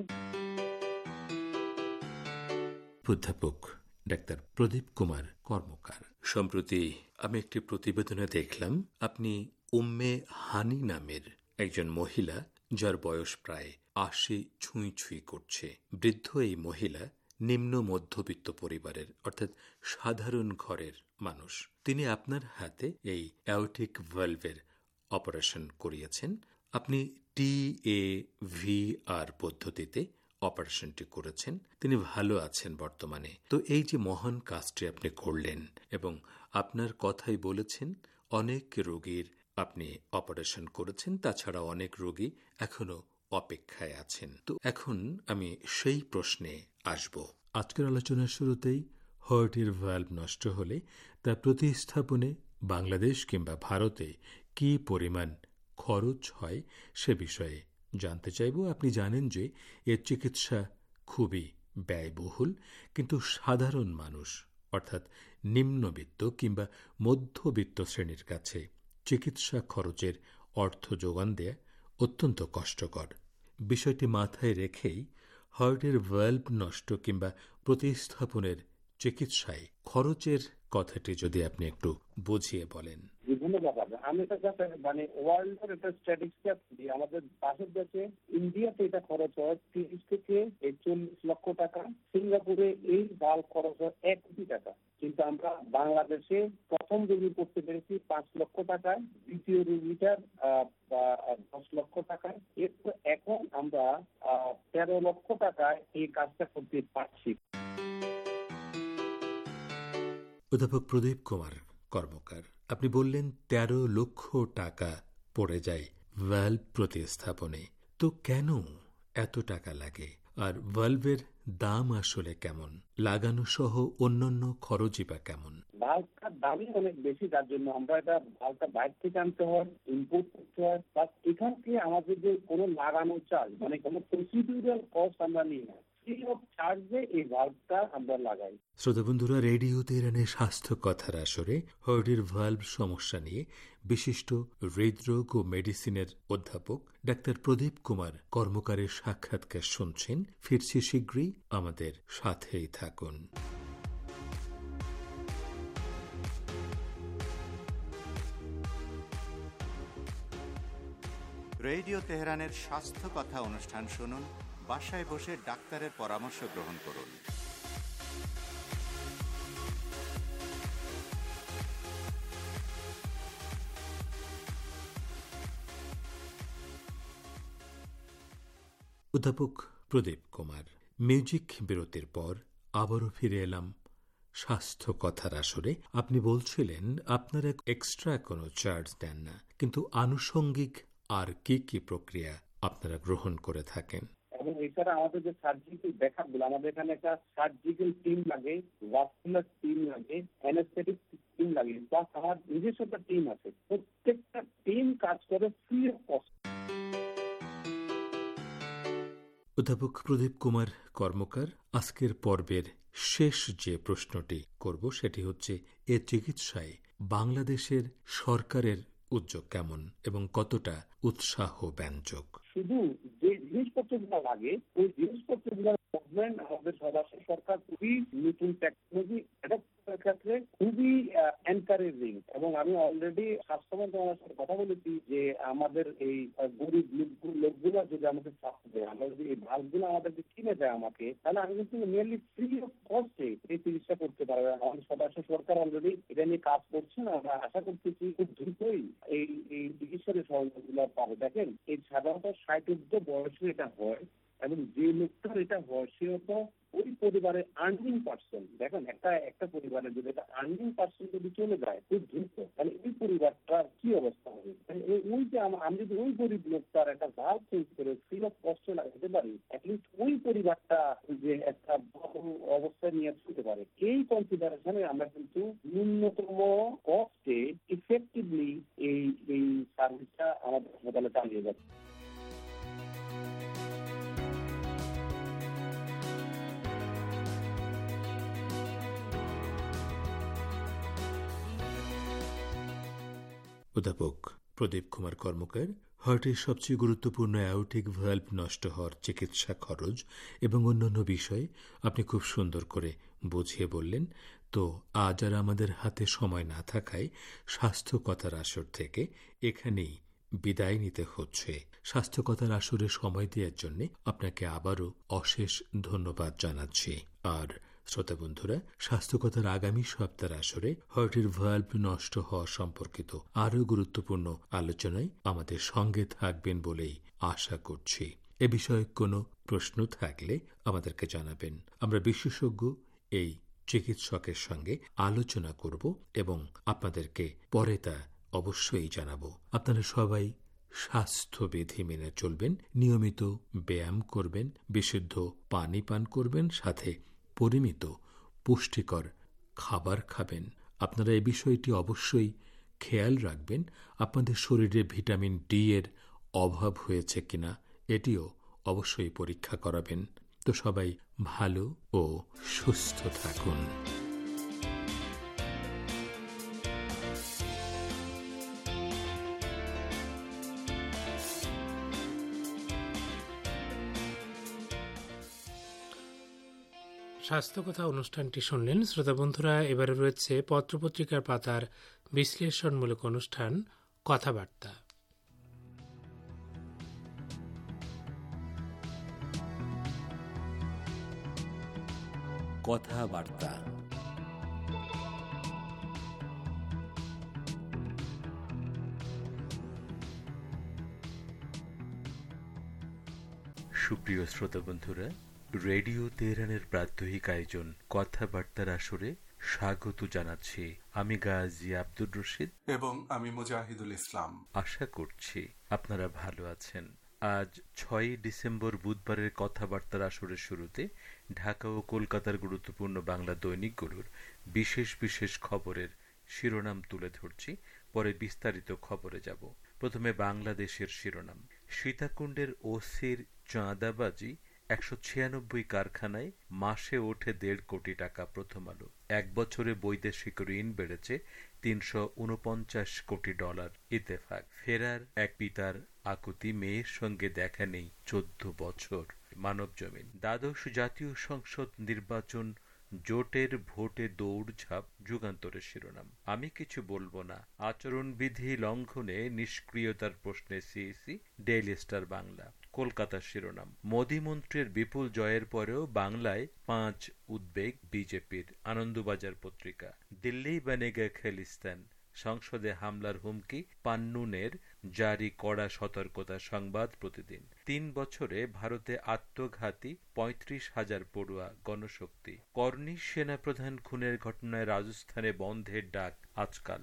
অধ্যাপক ডাক্তার প্রদীপ কুমার কর্মকার, সম্প্রতি আমি একটি প্রতিবেদনে দেখলাম আপনি উম্মে হানি নামের একজন মহিলা, যার বয়স প্রায় ৮০ ছুঁই ছুঁই করছে। বৃদ্ধ এই মহিলা নিম্ন মধ্যবিত্ত পরিবারের, অর্থাৎ সাধারণ ঘরের মানুষ। তিনি আপনার হাতে এই অ্যাওর্টিক ভালভের অপারেশন করিয়েছেন। আপনি TAVR পদ্ধতিতে অপারেশনটি করেছেন। তিনি ভালো আছেন বর্তমানে। তো এই যে মহান কাজটি আপনি করলেন এবং আপনার কথাই বলেছেন অনেক রোগীর আপনি অপারেশন করেছেন, তাছাড়া অনেক রোগী এখনো অপেক্ষায় আছেন। তো এখন আমি সেই প্রশ্নে আসব। আজকের আলোচনার শুরুতেই হার্টের ভালভ নষ্ট হলে তা প্রতিস্থাপনে বাংলাদেশ কিংবা ভারতে কি পরিমাণ খরচ হয় সে বিষয়ে জানতে চাইব। আপনি জানেন যে এর চিকিৎসা খুবই ব্যয়বহুল, কিন্তু সাধারণ মানুষ অর্থাৎ নিম্নবিত্ত কিংবা মধ্যবিত্ত শ্রেণীর কাছে চিকিৎসা খরচের অর্থ যোগান দেয়া অত্যন্ত কষ্টকর। বিষয়টি মাথায় রেখেই হার্টের ভালভ নষ্ট কিংবা প্রতিস্থাপনের চিকিৎসায় খরচের কথাটি যদি আপনি একটু বুঝিয়ে বলেন। বিভিন্ন ব্যাপার আমি এটা মানে ওয়ার্ল্ডের একটা স্ট্যাটিস্টিক্স দিই। আমাদের পাশের দেশে ইন্ডিয়াতে এটা খরচ হয় 30 থেকে 40 লক্ষ টাকা, সিঙ্গাপুরে এই ভালভ খরচ হয় 1 কোটি টাকা। কিন্তু আমরা বাংলাদেশে প্রথম রোগী করতে পেরেছি 5 লক্ষ টাকায়, দ্বিতীয় রোগীটার 10 লক্ষ টাকায়, এরপর এখন আমরা 13 লক্ষ টাকায় এই কাজটা করতে পারছি। অধ্যাপক প্রদীপ কুমার কর্মকার, আপনি বললেন 13 লক্ষ টাকা পড়ে যায় ভালভ প্রতিস্থাপনে। তো কেন এত টাকা লাগে? আর ভালভের দাম আসলে কেমন? লাগানো সহ অন্যান্য খরচই বা কেমন? ভালভটার দামই অনেক বেশি, যার জন্য আমরা এটা ভালভটা বাইরে থেকে আনতে হয়, ইম্পোর্ট করতে হয়। প্লাস এখান থেকে আমাদের যে কোনো লাগানো চার্জ, মানে কোনো প্রসিডিউরাল কস্ট আমরা নিই না, ফ্রি অফ চার্জে এই ভালভটা আমরা লাগাই। শ্রোতাবন্ধুরা, রেডিও তেহরানের স্বাস্থ্য কথার আসরে হার্টের ভালভ সমস্যা নিয়ে বিশিষ্ট হৃদরোগ ও মেডিসিনের অধ্যাপক ডাক্তার প্রদীপ কুমার কর্মকারের সাক্ষাৎকার শুনছেন। ফিরছি শীঘ্রই, আমাদের সাথেই থাকুন। রেডিও তেহরানের স্বাস্থ্য কথা অনুষ্ঠান শুনুন, বাসায় বসে ডাক্তারের পরামর্শ গ্রহণ করুন। অধ্যাপক প্রদীপ কুমার, মিউজিক বিরতির পর আবারও ফিরে এলাম স্বাস্থ্য কথার আসরে। আপনি বলছিলেন আপনারা এক্সট্রা কোনো চার্জ দেন না, কিন্তু আনুষঙ্গিক আর কি কি প্রক্রিয়া আপনারা গ্রহণ করে থাকেন? এবং এছাড়া আমাদের যে সার্জিক্যাল ব্যাকআপগুলো, আমাদের এখানে একটা সার্জিক্যাল টিম লাগে, ভাস্কুলার টিম লাগে, অ্যানেস্থেটিক টিম লাগে, প্লাস আমার নিজস্ব একটা টিম আছে। প্রত্যেকটা টিম কাজ করে ফ্রি অফ কস্ট। অধ্যাপক প্রদীপ কুমার কর্মকার, আজকের পর্বের শেষ যে প্রশ্নটি করব সেটি হচ্ছে, এ চিকিৎসায় বাংলাদেশের সরকারের উদ্যোগ কেমন এবং কতটা উৎসাহ ব্যঞ্জক? শুধু যে জিনিসপত্রগুলো লাগে ওই জিনিসপত্রগুলো গভর্নমেন্ট, আমাদের স্বরাষ্ট্র সরকার খুবই নতুন টেকনোলজি অ্যাডপ্টের ক্ষেত্রে খুবই এনকারেজিং। এবং আমি অলরেডি স্বাস্থ্য মন্ত্রণালয়ের সাথে কথা বলেছি যে আমাদের এই গরিব লোকগুলো যদি আমাদের স্বাস্থ্য দেয়, আমরা যদি এই ভালগুলো আমাদেরকে কিনে দেয় আমাকে, তাহলে আমি কিন্তু নিয়ারলি ফ্রি অফ কস্টে এই চিকিৎসা করতে পারবো। আমাদের স্বরাষ্ট্র সরকার অলরেডি এটা নিয়ে কাজ করছে না, আমরা আশা করতেছি খুব দ্রুতই এই চিকিৎসার সহযোগিতা পাবে। দেখেন, এই সাধারণত 60 বয়সে এটা হয়, এবং যে লোকটার এটা হয় সে তো ওই পরিবারের আর্নিং পার্সন। দেখেন, একটা পরিবারের যদি একটা আর্নিং পার্সন যদি চলে যায় খুব দ্রুত, তাহলে এই পরিবারটার কি অবস্থা হবে? ওই যে আমি যদি ওই গরিব লোকটার একটা ভাব চেঞ্জ করে ফ্রি অফ কস্টে লাগাতে পারি, অ্যাটলিস্ট ওই পরিবারটা যে একটা ভালো অবস্থায় নিয়ে চলতে পারে। এই কনসিডারেশনে আমরা কিন্তু ন্যূনতম কস্টে ইফেক্টিভলি এই সার্ভিসটা আমাদের হাসপাতালে চালিয়ে যাচ্ছে। অধ্যাপক প্রদীপ কুমার কর্মকার, হার্টের সবচেয়ে গুরুত্বপূর্ণ অ্যাওর্টিক ভালভ নষ্ট হওয়ার চিকিৎসা খরচ এবং অন্যান্য বিষয়ে আপনি খুব সুন্দর করে বুঝিয়ে বললেন। তো আজ আর আমাদের হাতে সময় না থাকায় স্বাস্থ্য কথার আসর থেকে এখানেই বিদায় নিতে হচ্ছে। স্বাস্থ্য কথার আসরে সময় দেওয়ার জন্য আপনাকে আবারও অশেষ ধন্যবাদ জানাচ্ছি। আর শ্রোতা বন্ধুরা, স্বাস্থ্যকথার আগামী সপ্তাহের আসরে হার্টের ভালভ নষ্ট হওয়া সম্পর্কিত আরও গুরুত্বপূর্ণ আলোচনায় আমাদের সঙ্গে থাকবেন বলেই আশা করছি। এ বিষয়ে কোনো প্রশ্ন থাকলে আমাদেরকে জানাবেন। আমরা বিশেষজ্ঞ এই চিকিৎসকের সঙ্গে আলোচনা করব এবং আপনাদেরকে পরে তা অবশ্যই জানাবো। আপনারা সবাই স্বাস্থ্যবিধি মেনে চলবেন, নিয়মিত ব্যায়াম করবেন, বিশুদ্ধ পানি পান করবেন, সাথে পরিমিত পুষ্টিকর খাবার খাবেন। আপনারা এই বিষয়টি অবশ্যই খেয়াল রাখবেন। আপনাদের শরীরে ভিটামিন ডি এর অভাব হয়েছে কিনা এটিও অবশ্যই পরীক্ষা করাবেন। তো সবাই ভালো ও সুস্থ থাকুন। স্বাস্থ্যকথা অনুষ্ঠানটি শুনলেন শ্রোতা বন্ধুরা। এবারে রয়েছে পত্রপত্রিকার পাতার বিশ্লেষণমূলক অনুষ্ঠান কথাবার্তা। কথাবার্তা সুপ্রিয় শ্রোতা বন্ধুরা, রেডিও তেহরানের প্রাত্যহিক আয়োজন কথাবার্তার আসরে স্বাগত জানাচ্ছি। আমি গাজী আব্দুর রশিদ এবং আমি মুজাহিদুল ইসলাম। আশা করছি আপনারা ভালো আছেন। আজ 6 ডিসেম্বর বুধবারের কথাবার্তার আসরের শুরুতে ঢাকা ও কলকাতার গুরুত্বপূর্ণ বাংলা দৈনিকগুলোর বিশেষ বিশেষ খবরের শিরোনাম তুলে ধরছি, পরে বিস্তারিত খবরে যাব। প্রথমে বাংলাদেশের শিরোনাম। সীতাকুণ্ডের ওসির চাঁদাবাজি, 196 কারখানায় মাসে ওঠে 1.5 কোটি টাকা। প্রথম আলো। 1 বছরে বৈদেশিক ঋণ বেড়েছে $349 কোটি। ইত্তেফাক। ফেরার এক পিতার আকুতি, মেয়ের সঙ্গে দেখা নেই 14 বছর। মানবজমিন। দ্বাদশ জাতীয় সংসদ নির্বাচন, জোটের ভোটে দৌড়ঝাঁপ, যুগান্তরের শিরোনাম। আমি কিছু বলবো না, আচরণবিধি লঙ্ঘনে নিষ্ক্রিয়তার প্রশ্নে সিইসি, ডেইলি স্টার বাংলা। কলকাতার শিরোনাম। মোদী মন্ত্রীর বিপুল জয়ের পরেও বাংলায় 5 উদ্বেগ বিজেপির। আনন্দবাজার পত্রিকা। দিল্লি বনেগা খালিস্তান, সংসদে হামলার হুমকি, পান্নুনের জারি কড়া সতর্কতা। সংবাদ প্রতিদিন। 3 বছরে ভারতে আত্মঘাতী 35,000 পড়ুয়া। গণশক্তি। কর্নিশ সেনাপ্রধান খুনের ঘটনায় রাজস্থানে বন্ধের ডাক আজকাল।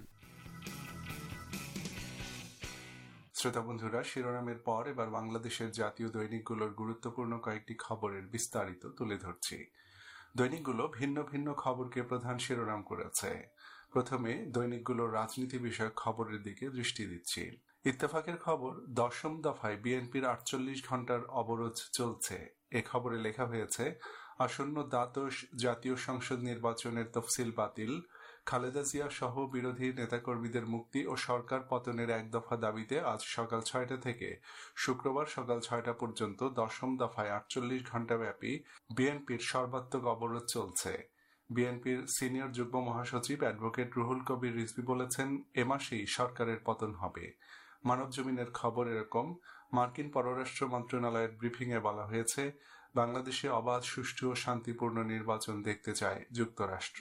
শ্রোতা বন্ধুরা, শিরোনামের পর এবার বাংলাদেশের জাতীয় দৈনিকগুলোর গুরুত্বপূর্ণ কয়েকটি খবরের বিস্তারিত তুলে ধরছি। দৈনিকগুলো ভিন্ন ভিন্ন খবরকে প্রধান শিরোনাম করেছে। প্রথমে দৈনিকগুলোর রাজনীতি বিষয়ক খবরের দিকে দৃষ্টি দিচ্ছি। ইত্তেফাকের খবর, 10ম দফায় বিএনপির 48 ঘন্টার অবরোধ চলছে। এ খবরে লেখা হয়েছে, আসন্ন দ্বাদশ জাতীয় সংসদ নির্বাচনের তফসিল বাতিল, খালেদা জিয়া সহ বিরোধী নেতাকর্মীদের মুক্তি ও সরকার পতনের এক দফা দাবিতে আজ সকাল 6টা থেকে শুক্রবার সকাল 6টা পর্যন্ত 10ম দফায় 48 ঘণ্টা ব্যাপী বিএনপির সর্বাত্মক অবরোধ চলছে। বিএনপির সিনিয়র যুগ্ম মহাসচিব অ্যাডভোকেট রুহুল কবির রিজভী বলেছেন, এ মাসেই সরকারের পতন হবে। মানবজমিনের খবর এরকম, মার্কিন পররাষ্ট্র মন্ত্রণালয়ের ব্রিফিংয়ে বলা হয়েছে, বাংলাদেশে অবাধ, সুষ্ঠু ও শান্তিপূর্ণ নির্বাচন দেখতে চায় যুক্তরাষ্ট্র।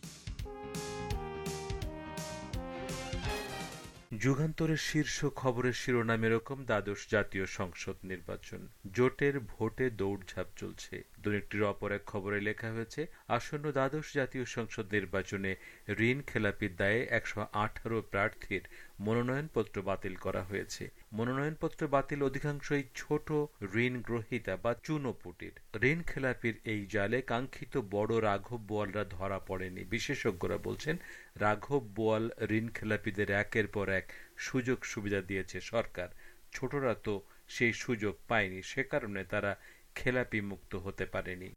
যুগান্তরের শীর্ষ খবরের শিরোনাম এরকম, দ্বাদশ জাতীয় সংসদ নির্বাচন, জোটের ভোটে দৌড়ঝাঁপ চলছে। দৈনিকটির অপর এক খবরে লেখা হয়েছে, আসন্ন দ্বাদশ জাতীয় সংসদ নির্বাচনে ঋণ খেলাপির দায়ে 118 প্রার্থীর মনোনয়নপত্র বাতিল করা হয়েছে। মনোনয়নপত্র বাতিল অধিকাংশই ছোট ঋণ গ্রহীতা বা চুনোপুটির। ঋণ খেলাপির এই জালে কাঙ্ক্ষিত বড় রাঘব বোয়ালরা ধরা পড়েনি। বিশেষজ্ঞরা বলছেন, রাঘব বোয়াল ঋণ খেলাপিদের একের পর এক সুযোগ সুবিধা দিয়েছে সরকার। ছোটরা তো সেই সুযোগ পায়নি, সে কারণে তারা খেলাপি মুক্ত হতে পারেনি।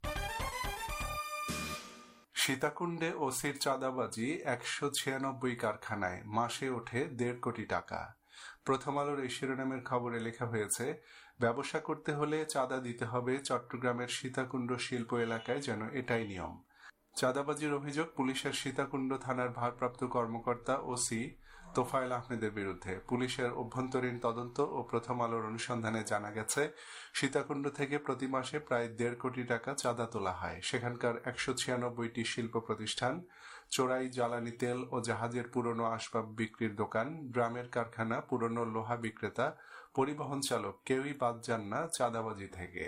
সীতাকুণ্ডে ওসির চাঁদাবাজি, 196 কারখানায় মাসে ওঠে 1.5 কোটি টাকা। প্রথম আলোর এই শিরোনামের খবরে লেখা হয়েছে, ব্যবসা করতে হলে চাঁদা দিতে হবে। চট্টগ্রামের সীতাকুণ্ড শিল্প এলাকায় যেন এটাই নিয়ম। চাঁদাবাজির অভিযোগ পুলিশের সীতাকুণ্ড থানার ভারপ্রাপ্ত কর্মকর্তা ওসি তোফায়েল আহমেদের বিরুদ্ধে। পুলিশের অভ্যন্তরীণ তদন্ত ও প্রথম আলোর অনুসন্ধানে জানা গেছে, সীতাকুণ্ড থেকে প্রতি মাসে প্রায় 1.5 কোটি টাকা চাঁদা তোলা হয়। সেখানকার 196টি শিল্প প্রতিষ্ঠান, চোরাই জ্বালানি তেল ও জাহাজের পুরনো আসবাব বিক্রির দোকান, ড্রামের কারখানা, পুরনো লোহা বিক্রেতা, পরিবহন চালক, কেউই বাদ যান না চাঁদাবাজি থেকে।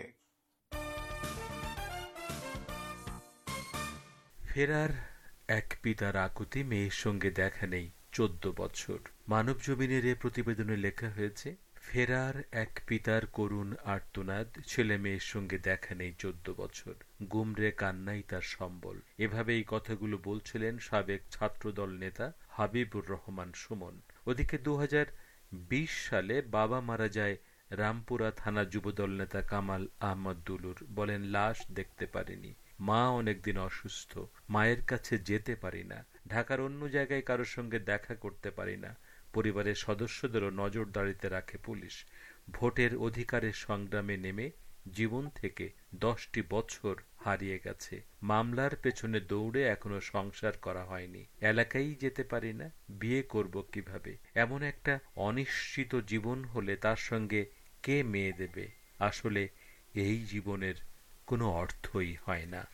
ফেরার এক পিতার আকুতি, মেয়ের সঙ্গে দেখা নেই 14 বছর। মানবজমিনের এ প্রতিবেদনে লেখা হয়েছে, ফেরার এক পিতার করুণ আর্তনাদ, ছেলে মেয়ের সঙ্গে দেখা নেই 14 বছর, গুমরে কান্নাই তার সম্বল। এভাবে এই কথাগুলো বলছিলেন সাবেক ছাত্রদল নেতা হাবিবুর রহমান সুমন। ওদিকে 2020 সালে বাবা মারা যায় রামপুরা থানা যুবদল নেতা কামাল আহমদ দুলুর। বলেন, লাশ দেখতে পারিনি, মা অনেকদিন অসুস্থ, মায়ের কাছে যেতে পারি না, ঢাকার অন্য জায়গায় কারোর সঙ্গে দেখা করতে পারি না। পরিবারের সদস্যদেরও নজরদারিতে রাখে পুলিশ। ভোটের অধিকারের সংগ্রামে নেমে জীবন থেকে 10টি বছর হারিয়ে গেছে। মামলার পেছনে দৌড়ে এখনো সংসার করা হয়নি, এলাকায় যেতে পারি না, বিয়ে করব কিভাবে? এমন একটা অনিশ্চিত জীবন হলে তার সঙ্গে কে মেয়ে দেবে? আসলে এই জীবনের কোনো অর্থই হয় না।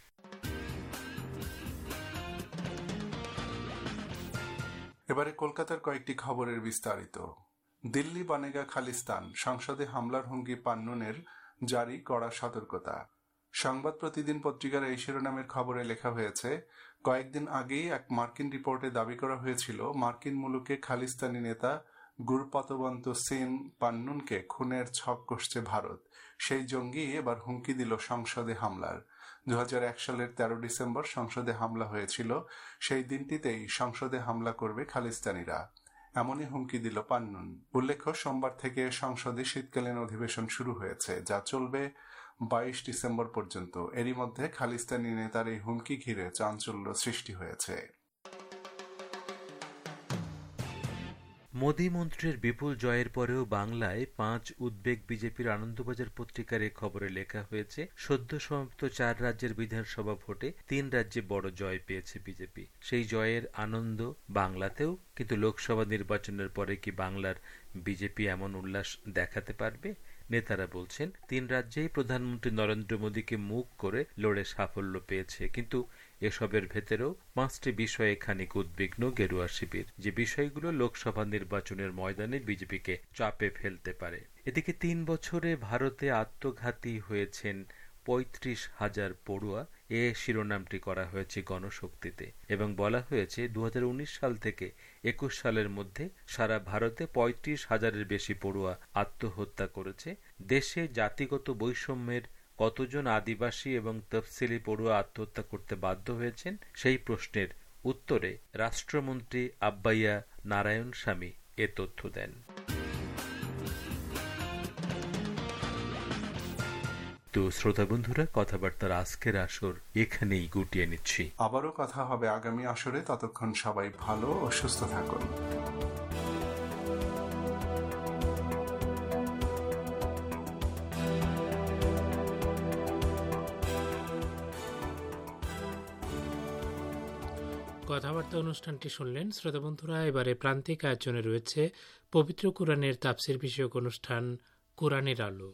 এবারে কলকাতার কয়েকটি খবরের বিস্তারিত। দিল্লি বানেগা খালিস্তান, সংসদে হামলার হুমকি পান্নুনের, জারি কড়া সতর্কতা। সংবাদ প্রতিদিন পত্রিকার এই শিরোনামের খবরে লেখা হয়েছে, কয়েকদিন আগেই এক মার্কিন রিপোর্টে দাবি করা হয়েছিল, মার্কিন মুলুকে খালিস্তানি নেতা গুরপতবন্ত সিং পান্নুনকে খুনের ছক কষছে ভারত। সেই জঙ্গি এবার হুমকি দিল সংসদে হামলার। 2001 সালের 13 ডিসেম্বর সংসদে হামলা হয়েছিল। সেই দিনটিতেই সংসদে হামলা করবে খালিস্তানিরা, এমনই হুমকি দিল পান্নুন। উল্লেখ্য, সোমবার থেকে সংসদে শীতকালীন অধিবেশন শুরু হয়েছে, যা চলবে 22 ডিসেম্বর পর্যন্ত। এরই মধ্যে খালিস্তানি নেতার এই হুমকি ঘিরে চাঞ্চল্য সৃষ্টি হয়েছে। মোদী মন্ত্রের বিপুল জয়ের পরেও বাংলায় 5 উদ্বেগ বিজেপির। আনন্দবাজার পত্রিকার এই খবরে লেখা হয়েছে, সদ্য সমাপ্ত 4 রাজ্যের বিধানসভা ভোটে 3 রাজ্যে বড় জয় পেয়েছে বিজেপি। সেই জয়ের আনন্দ বাংলাতেও, কিন্তু লোকসভা নির্বাচনের পরে কি বাংলার বিজেপি এমন উল্লাস দেখাতে পারবে? নেতারা বলছেন 3 রাজ্যেই প্রধানমন্ত্রী নরেন্দ্র মোদীকে মুখ করে লড়ে সাফল্য পেয়েছে, কিন্তু এসবের ভেতরেও 5টি বিষয়ে খানিক উদ্বিগ্ন গেরুয়া শিবির, যে বিষয়গুলো লোকসভা নির্বাচনের ময়দানে বিজেপিকে চাপে ফেলতে পারে। এদিকে 3 বছরে ভারতে আত্মঘাতী হয়েছেন 35,000 পড়ুয়া, এ শিরোনামটি করা হয়েছে গণশক্তিতে এবং বলা হয়েছে 2019 সাল থেকে 21 সালের মধ্যে সারা ভারতে 35,000-এর বেশি পড়ুয়া আত্মহত্যা করেছে। দেশে জাতিগত বৈষম্যের কতজন আদিবাসী এবং তফসিলি পড়ুয়া আত্মহত্যা করতে বাধ্য হয়েছেন, সেই প্রশ্নের উত্তরে রাষ্ট্রমন্ত্রী আব্বাইয়া নারায়ণ স্বামী এ তথ্য দেন। তো শ্রোতা বন্ধুরা, কথাবার্তার আজকের আসর এখানেই গুটিয়ে নিচ্ছি। আবারও কথা হবে আগামী আসরে। ততক্ষণ সবাই ভালো ও সুস্থ থাকুন। কথাবার্তা অনুষ্ঠানটি শুনলেন শ্রোতা বন্ধুরা। এবারে প্রান্তিক আয়োজনে রয়েছে পবিত্র কুরআনের তাফসির বিষয়ক অনুষ্ঠান কুরআনের আলো।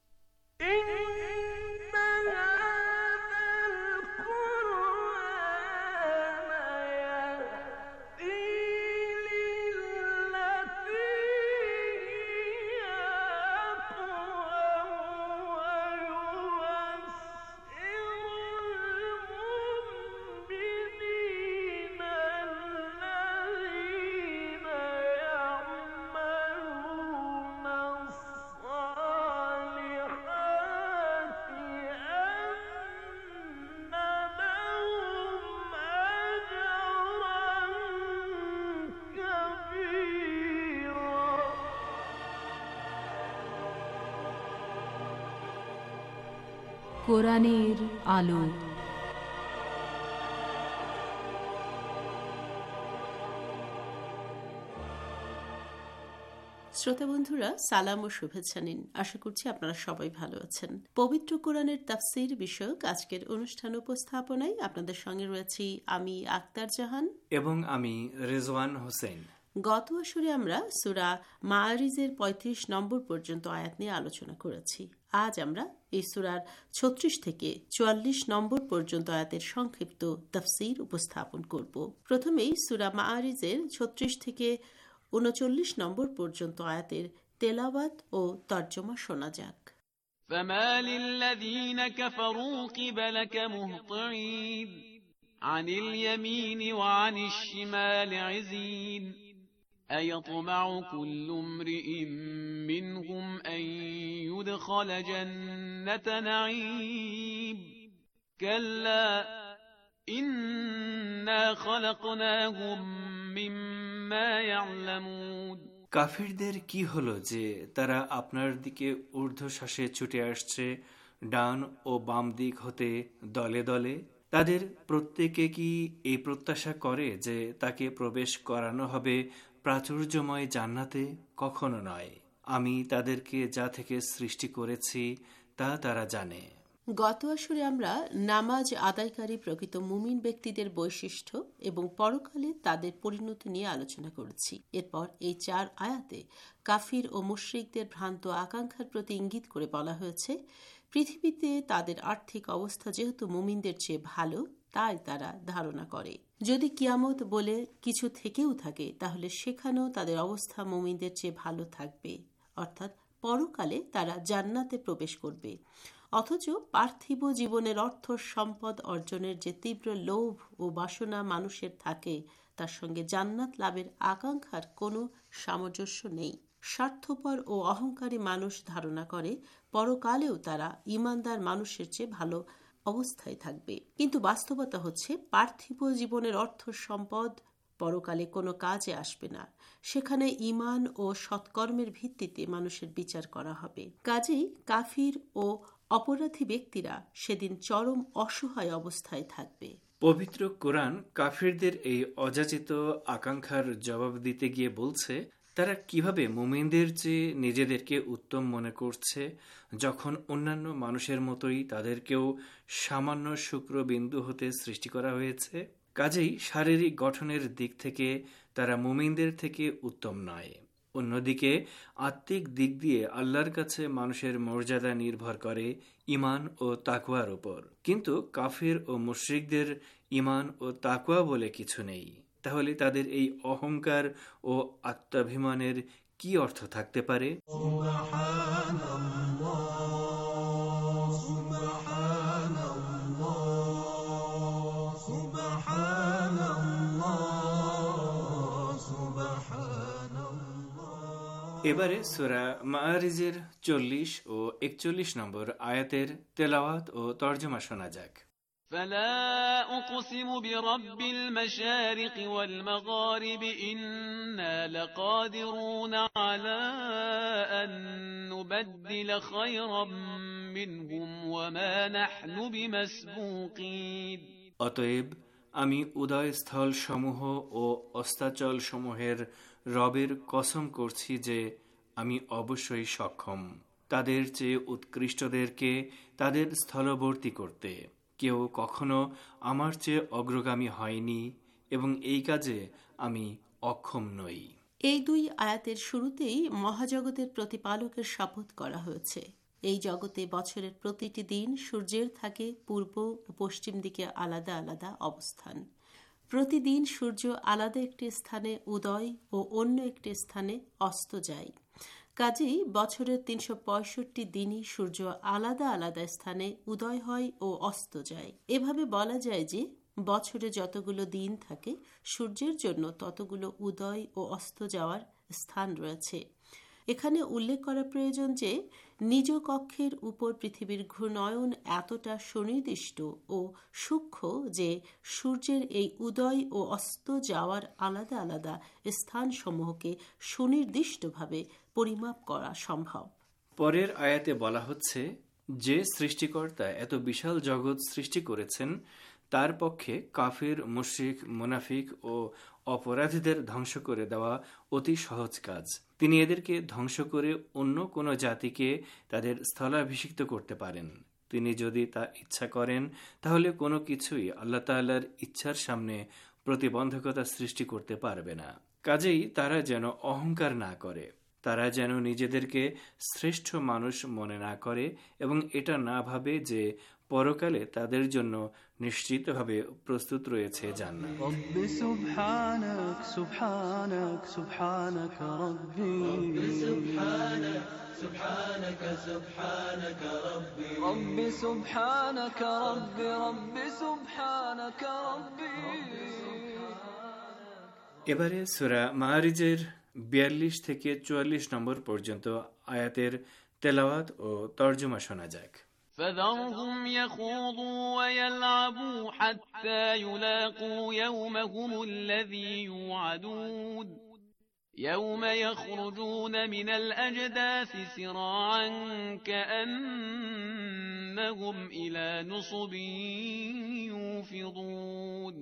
কোরআনের আলো। শ্রোতা বন্ধুরা, সালাম ও শুভেচ্ছা নিন। আশা করছি আপনারা সবাই ভালো আছেন। পবিত্র কোরআনের তাফসীর বিষয়ক আজকের অনুষ্ঠান উপস্থাপনায় আপনাদের সঙ্গে রয়েছি আমি আক্তার জাহান এবং আমি রেজওয়ান হোসেন। গত আসরে আমরা সূরা মাআরিজের 35 নম্বর পর্যন্ত আয়াত নিয়ে আলোচনা করেছি। আজ আমরা এই সূরার 36 থেকে 44 নম্বর পর্যন্ত আয়াতের সংক্ষিপ্ত তাফসীর উপস্থাপন করব। প্রথমেই সূরা মাআরিজের 36 থেকে 39 নম্বর পর্যন্ত আয়াতের তেলাওয়াত ও তর্জমা শোনা যাক। فما للذين كفروا قبلك مهطعين عن اليمين وعن الشمال عزين أيطمع كل امرئ منهم أن يدخل جنة نعيم كلا إنا خلقناهم مما يعلمون। কাফিরদের কি হলো যে তারা আপনার দিকে ঊর্ধ্বশ্বাসে ছুটে আসছে ডান ও বাম দিক হতে দলে দলে? তাদের প্রত্যেকে কি এই প্রত্যাশা করে যে তাকে প্রবেশ করানো হবে প্রাচুর্যময় জান্নাতে? কখনো নয়। আমি তাদেরকে যা থেকে সৃষ্টি করেছি তা তারা জানে। গত আসরে আমরা নামাজ আদায়কারী প্রকৃত মুমিন ব্যক্তিদের বৈশিষ্ট্য এবং পরকালে তাদের পরিণতি নিয়ে আলোচনা করেছি। এরপর এই 4 আয়াতে কাফির ও মুশরিকদের ভ্রান্ত আকাঙ্ক্ষার প্রতি ইঙ্গিত করে বলা হয়েছে, পৃথিবীতে তাদের আর্থিক অবস্থা যেহেতু মুমিনদের চেয়ে ভালো, তাই তারা ধারণা করে যদি কিয়ামত বলে কিছু থেকেও থাকে তাহলে সেখানেও তাদের অবস্থা মুমিনদের চেয়ে ভালো থাকবে, অর্থাৎ পরকালে তারা জান্নাতে প্রবেশ করবে। অথচ পার্থিব জীবনের অর্থ সম্পদ অর্জনের যে তীব্র লোভ ও বাসনা মানুষের থাকে, তার সঙ্গে জান্নাত লাভের আকাঙ্ক্ষার কোনো সামঞ্জস্য নেই। স্বার্থপর ও অহংকারী মানুষ ধারণা করে পরকালেও তারা ঈমানদার মানুষের চেয়ে ভালো অবস্থায় থাকবে, কিন্তু বাস্তবতা হচ্ছে পার্থিব জীবনের অর্থ সম্পদ পরকালে কোনো কাজে আসবে না। সেখানে ঈমান ও সৎকর্মের ভিত্তিতে মানুষের বিচার করা হবে। কাজেই কাফির ও অপরাধী ব্যক্তিরা সেদিন চরম অসহায় অবস্থায় থাকবে। পবিত্র কোরআন কাফিরদের এই অযাচিত আকাঙ্ক্ষার জবাব দিতে গিয়ে বলছে, তারা কিভাবে মুমিনদের চেয়ে নিজেদেরকে উত্তম মনে করছে, যখন অন্যান্য মানুষের মতোই তাদেরকেও সামান্য শুক্রবিন্দু হতে সৃষ্টি করা হয়েছে। কাজেই শারীরিক গঠনের দিক থেকে তারা মুমিনদের থেকে উত্তম নয়। অন্যদিকে আত্মিক দিক দিয়ে আল্লাহর কাছে মানুষের মর্যাদা নির্ভর করে ঈমান ও তাকওয়ার উপর। কিন্তু কাফির ও মুশরিকদের ঈমান ও তাকওয়া বলে কিছু নেই। তাহলে তাদের এই অহংকার ও আত্মাভিমানের কি অর্থ থাকতে পারে? এবারে সূরা মাআরিজের 40 ও 41 নম্বর আয়াতের তেলাওয়াত ও তরজমা শোনা যাক। فلا أقسم برب المشارق والمغارب إنا لقادرون على أن نبدل خيرا منهم وما نحن بمسبوقين। অতএব আমি উদয়স্থল সমূহ ও অস্তাচল সমূহের রবের কসম করছি যে আমি অবশ্যই সক্ষম তাদের চেয়ে উৎকৃষ্টদেরকে তাদের স্থলবর্তী করতে। কেউ কখনো আমার চেয়ে অগ্রগামী হয়নি এবং এই কাজে আমি অক্ষম নই। এই দুই আয়াতের শুরুতেই মহাজগতের প্রতিপালকের শপথ করা হয়েছে। এই জগতে বছরের প্রতিটি দিন সূর্যের থাকে পূর্ব ও পশ্চিম দিকে আলাদা আলাদা অবস্থান। প্রতিদিন সূর্য আলাদা একটি স্থানে উদয় ও অন্য একটি স্থানে অস্ত যায়। কাজেই বছরের 365 দিনই সূর্য আলাদা আলাদা স্থানে উদয় হয় ও অস্ত যায়। এভাবে বলা যায় যে বছরে যতগুলো দিন থাকে সূর্যের জন্য ততগুলো উদয় ও অস্ত যাওয়ার স্থান রয়েছে। এখানে উল্লেখ করা প্রয়োজন যে নিজ কক্ষের উপর পৃথিবীর ঘূর্ণয়ন এতটা সুনির্দিষ্ট ও সূক্ষ্ম যে সূর্যের এই উদয় ও অস্ত যাওয়ার আলাদা আলাদা স্থানসমূহকে সুনির্দিষ্টভাবে পরিমাপ করা সম্ভব। পরের আয়াতে বলা হচ্ছে, যে সৃষ্টিকর্তা এত বিশাল জগৎ সৃষ্টি করেছেন তার পক্ষে কাফির, মুশরিক, মুনাফিক ও অপরাধীদের ধ্বংস করে দেওয়া অতি সহজ কাজ। তিনি এদেরকে ধ্বংস করে অন্য কোনো জাতিকে তাদের স্থলাভিষিক্ত করতে পারেন। তিনি যদি তা ইচ্ছা করেন তাহলে কোনো কিছুই আল্লাহ তাআলার ইচ্ছার সামনে প্রতিবন্ধকতা সৃষ্টি করতে পারবে না। কাজেই তারা যেন অহংকার না করে, তারা যেন নিজেদেরকে শ্রেষ্ঠ মানুষ মনে না করে এবং এটা না ভাবে যে পরকালে তাদের জন্য নিশ্চিতভাবে প্রস্তুত রয়েছে জান্নাত। ربي سبحانك سبحانك سبحانك ربي سبحانك سبحانك سبحانك ربي ربي سبحانك ربي ربي سبحانك ربي। এবারে সূরা মাআরিজের 42 থেকে 44 নম্বর পর্যন্ত আয়াতের তেলাওয়াত ও তরজমা শোনা যাক। فذرهم يخوضوا ويلعبوا حتى يلاقوا يومهم الذي يوعدون يوم يخرجون من الأجداث سراعا كأنهم إلى نصب يوفضون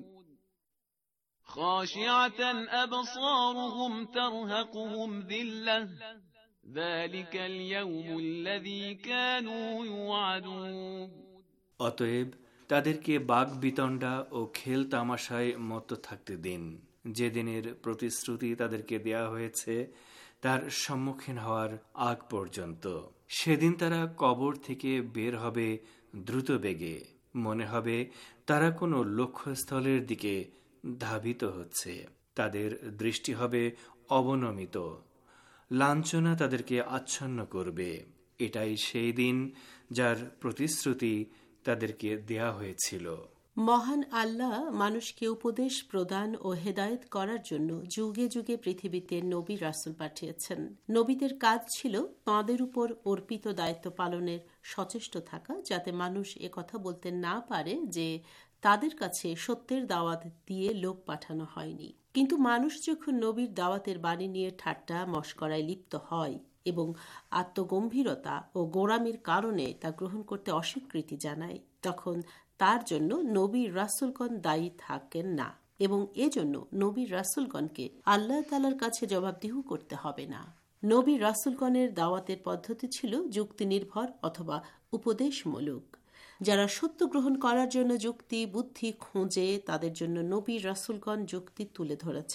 خاشعة أبصارهم ترهقهم ذلة ذلك اليوم الذي كانوا يوعدون। অতএব তাদেরকে বাগ বিতণ্ডা ও খেল তামাশায় মত্ত থাকতে দিন, যে দিনের প্রতিশ্রুতি তাদেরকে দেয়া হয়েছে তার সম্মুখীন হওয়ার আগ পর্যন্ত। সেদিন তারা কবর থেকে বের হবে দ্রুত বেগে, মনে হবে তারা কোনো লক্ষ্যস্থলের দিকে ধাবিত হচ্ছে। তাদের দৃষ্টি হবে অবনমিত, লাঞ্ছনা তাদেরকে আচ্ছন্ন করবে। এটাই সেই দিন যার প্রতিশ্রুতি তাদেরকে দেয়া হয়েছিল। মহান আল্লাহ মানুষকে উপদেশ প্রদান ও হেদায়েত করার জন্য যুগে যুগে পৃথিবীতে নবী রাসূল পাঠিয়েছেন। নবীদের কাজ ছিল তাঁদের উপর অর্পিত দায়িত্ব পালনের সচেষ্ট থাকা, যাতে মানুষ একথা বলতে না পারে যে তাদের কাছে সত্যের দাওয়াত দিয়ে লোক পাঠানো হয়নি। কিন্তু মানুষ যখন নবীর দাওয়াতের বাণী নিয়ে ঠাট্টা মশকরায় লিপ্ত হয় এবং আত্মগম্ভীরতা ও গোঁড়ামির কারণে তা গ্রহণ করতে অস্বীকৃতি জানায়, তখন তার জন্য নবী রাসূলগণ দায়ী থাকেন না এবং এজন্য নবী রাসূলগণকে আল্লাহ তাআলার কাছে জবাবদিহ করতে হবে না। নবী রাসূলগণের দাওয়াতের পদ্ধতি ছিল যুক্তি নির্ভর অথবা উপদেশমূলক। যারা সত্য গ্রহণ করার জন্য যুক্তি বুদ্ধি খোঁজে তাদের জন্য নবী রাসূলগণ যুক্তি তুলে ধরেছেন।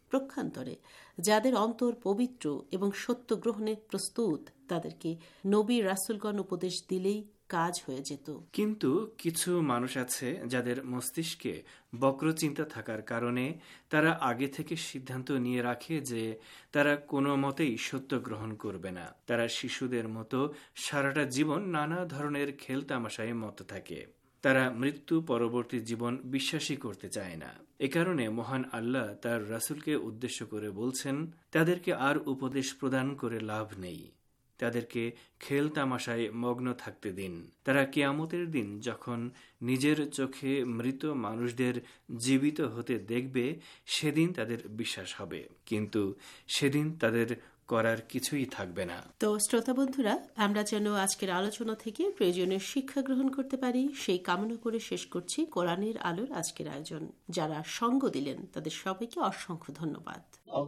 প্রক্ষান্তরে যাদের অন্তর পবিত্র এবং সত্য গ্রহণে প্রস্তুত তাদেরকে নবী রাসূলগণ উপদেশ দিলেই কাজ হয়ে যেত। কিন্তু কিছু মানুষ আছে যাদের মস্তিষ্কে বক্রচিন্তা থাকার কারণে তারা আগে থেকে সিদ্ধান্ত নিয়ে রাখে যে তারা কোনো মতেই সত্য গ্রহণ করবে না। তারা শিশুদের মতো সারাটা জীবন নানা ধরনের খেলতামাশায় মত থাকে। তারা মৃত্যু পরবর্তী জীবন বিশ্বাসই করতে চায় না। এ কারণে মহান আল্লাহ তার রাসূলকে উদ্দেশ্য করে বলছেন, তাদেরকে আর উপদেশ প্রদান করে লাভ নেই, তাদেরকে খেল তামাশায় মগ্ন থাকতে দিন। তারা কিয়ামতের দিন যখন নিজের চোখে মৃত মানুষদের জীবিত হতে দেখবে সেদিন তাদের বিশ্বাস হবে, কিন্তু সেদিন তাদের করার কিছুই থাকবে না। তো শ্রোতা বন্ধুরা, আমরা যেন আজকের আলোচনা থেকে প্রয়োজনীয় শিক্ষা গ্রহণ করতে পারি সেই কামনা করে শেষ করছি কোরআনের আলোর আজকের আয়োজন। যারা সঙ্গ দিলেন তাদের সবাইকে অসংখ্য ধন্যবাদ।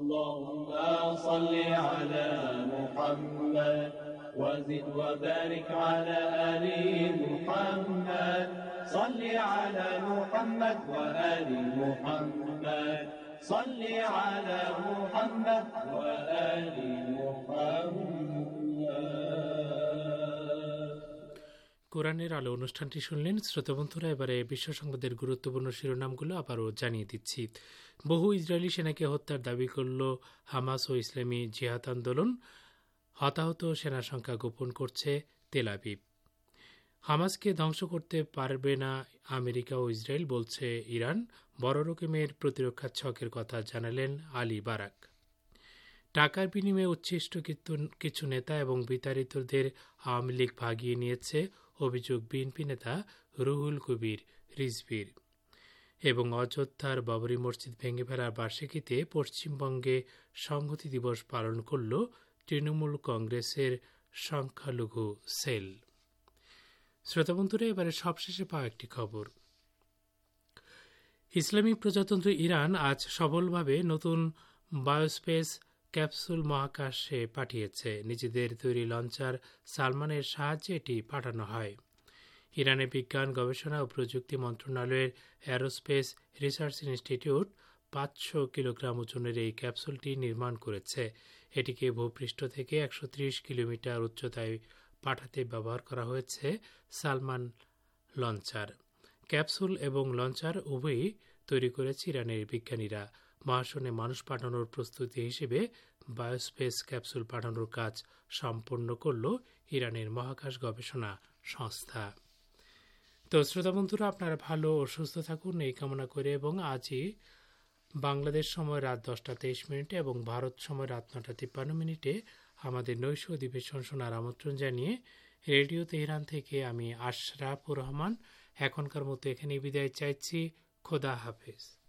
وزد وبارك على آل محمد صل على محمد وآل محمد صل على محمد وآل محمد। কোরআনের আলো অনুষ্ঠানটি শুনলেন শ্রোতা বন্ধুরা। এবারে বিশ্ব সংবাদের গুরুত্বপূর্ণ শিরোনামগুলো আবারও জানিয়ে দিচ্ছি। বহু ইসরায়েলি সেনাকে হত্যার দাবি করল হামাস ও ইসলামী জিহাদ আন্দোলন। হতাহত সেনা সংখ্যা গোপন করছে তেল আবিব। হামাসকে ধ্বংস করতে পারবে না আমেরিকা ও ইসরায়েল, বলছে ইরান। বড় রকমের প্রতিরক্ষা ছকের কথা জানালেন আলী বারাক। টাকার বিনিময়ে উচ্ছিষ্ট কিছু নেতা এবং বিতাড়িতদের আওয়ামী লীগ ভাগিয়ে নিয়েছে, অভিযোগ বিএনপি নেতা রুহুল কবির রিজভির। এবং অযোধ্যার বাবরি মসজিদ ভেঙে ফেলার বার্ষিকীতে পশ্চিমবঙ্গে সংহতি দিবস পালন করল তৃণমূল কংগ্রেসের সংখ্যালঘু সেল। শ্রোতাবন্ধুরা, এবারে সবশেষে পাওয়া একটি খবর। ইসলামী প্রজাতন্ত্র ইরান আজ সফলভাবে নতুন বায়োস্পেস ক্যাপসুল মহাকাশে পাঠিয়েছে। নিজেদের তৈরি লঞ্চার সালমানের সাহায্যে এটি পাঠানো হয়। ইরানের বিজ্ঞান গবেষণা ও প্রযুক্তি মন্ত্রণালয়ের অ্যারোস্পেস রিসার্চ ইনস্টিটিউট 500 কিলোগ্রাম ওজনের এই ক্যাপসুলটি নির্মাণ করেছে। এটিকে ভূপৃষ্ঠ থেকে 130 কিলোমিটার উচ্চতায় পাঠাতে ব্যবহার করা হয়েছে সালমান লঞ্চার। ক্যাপসুল এবং লঞ্চার উভয়ই তৈরি করেছে ইরানের বিজ্ঞানীরা। মহাশূন্যে মানুষ পাঠানোর প্রস্তুতি হিসেবে বায়োস্পেস ক্যাপসুল পাঠানোর কাজ সম্পন্ন করল ইরানের মহাকাশ গবেষণা সংস্থা। তো শ্রোতা বন্ধুরা, আপনারা ভালো ও সুস্থ থাকুন এই কামনা করে এবং আজই বাংলাদেশ সময় রাত 10:23 এবং ভারত সময় রাত 9:53 আমাদের নৈশ অধিবেশন শোনার আমন্ত্রণ জানিয়ে রেডিও তেহরান থেকে আমি আশরাফুর রহমান এখনকার মতো এখানে বিদায় চাইছি। খোদা হাফেজ।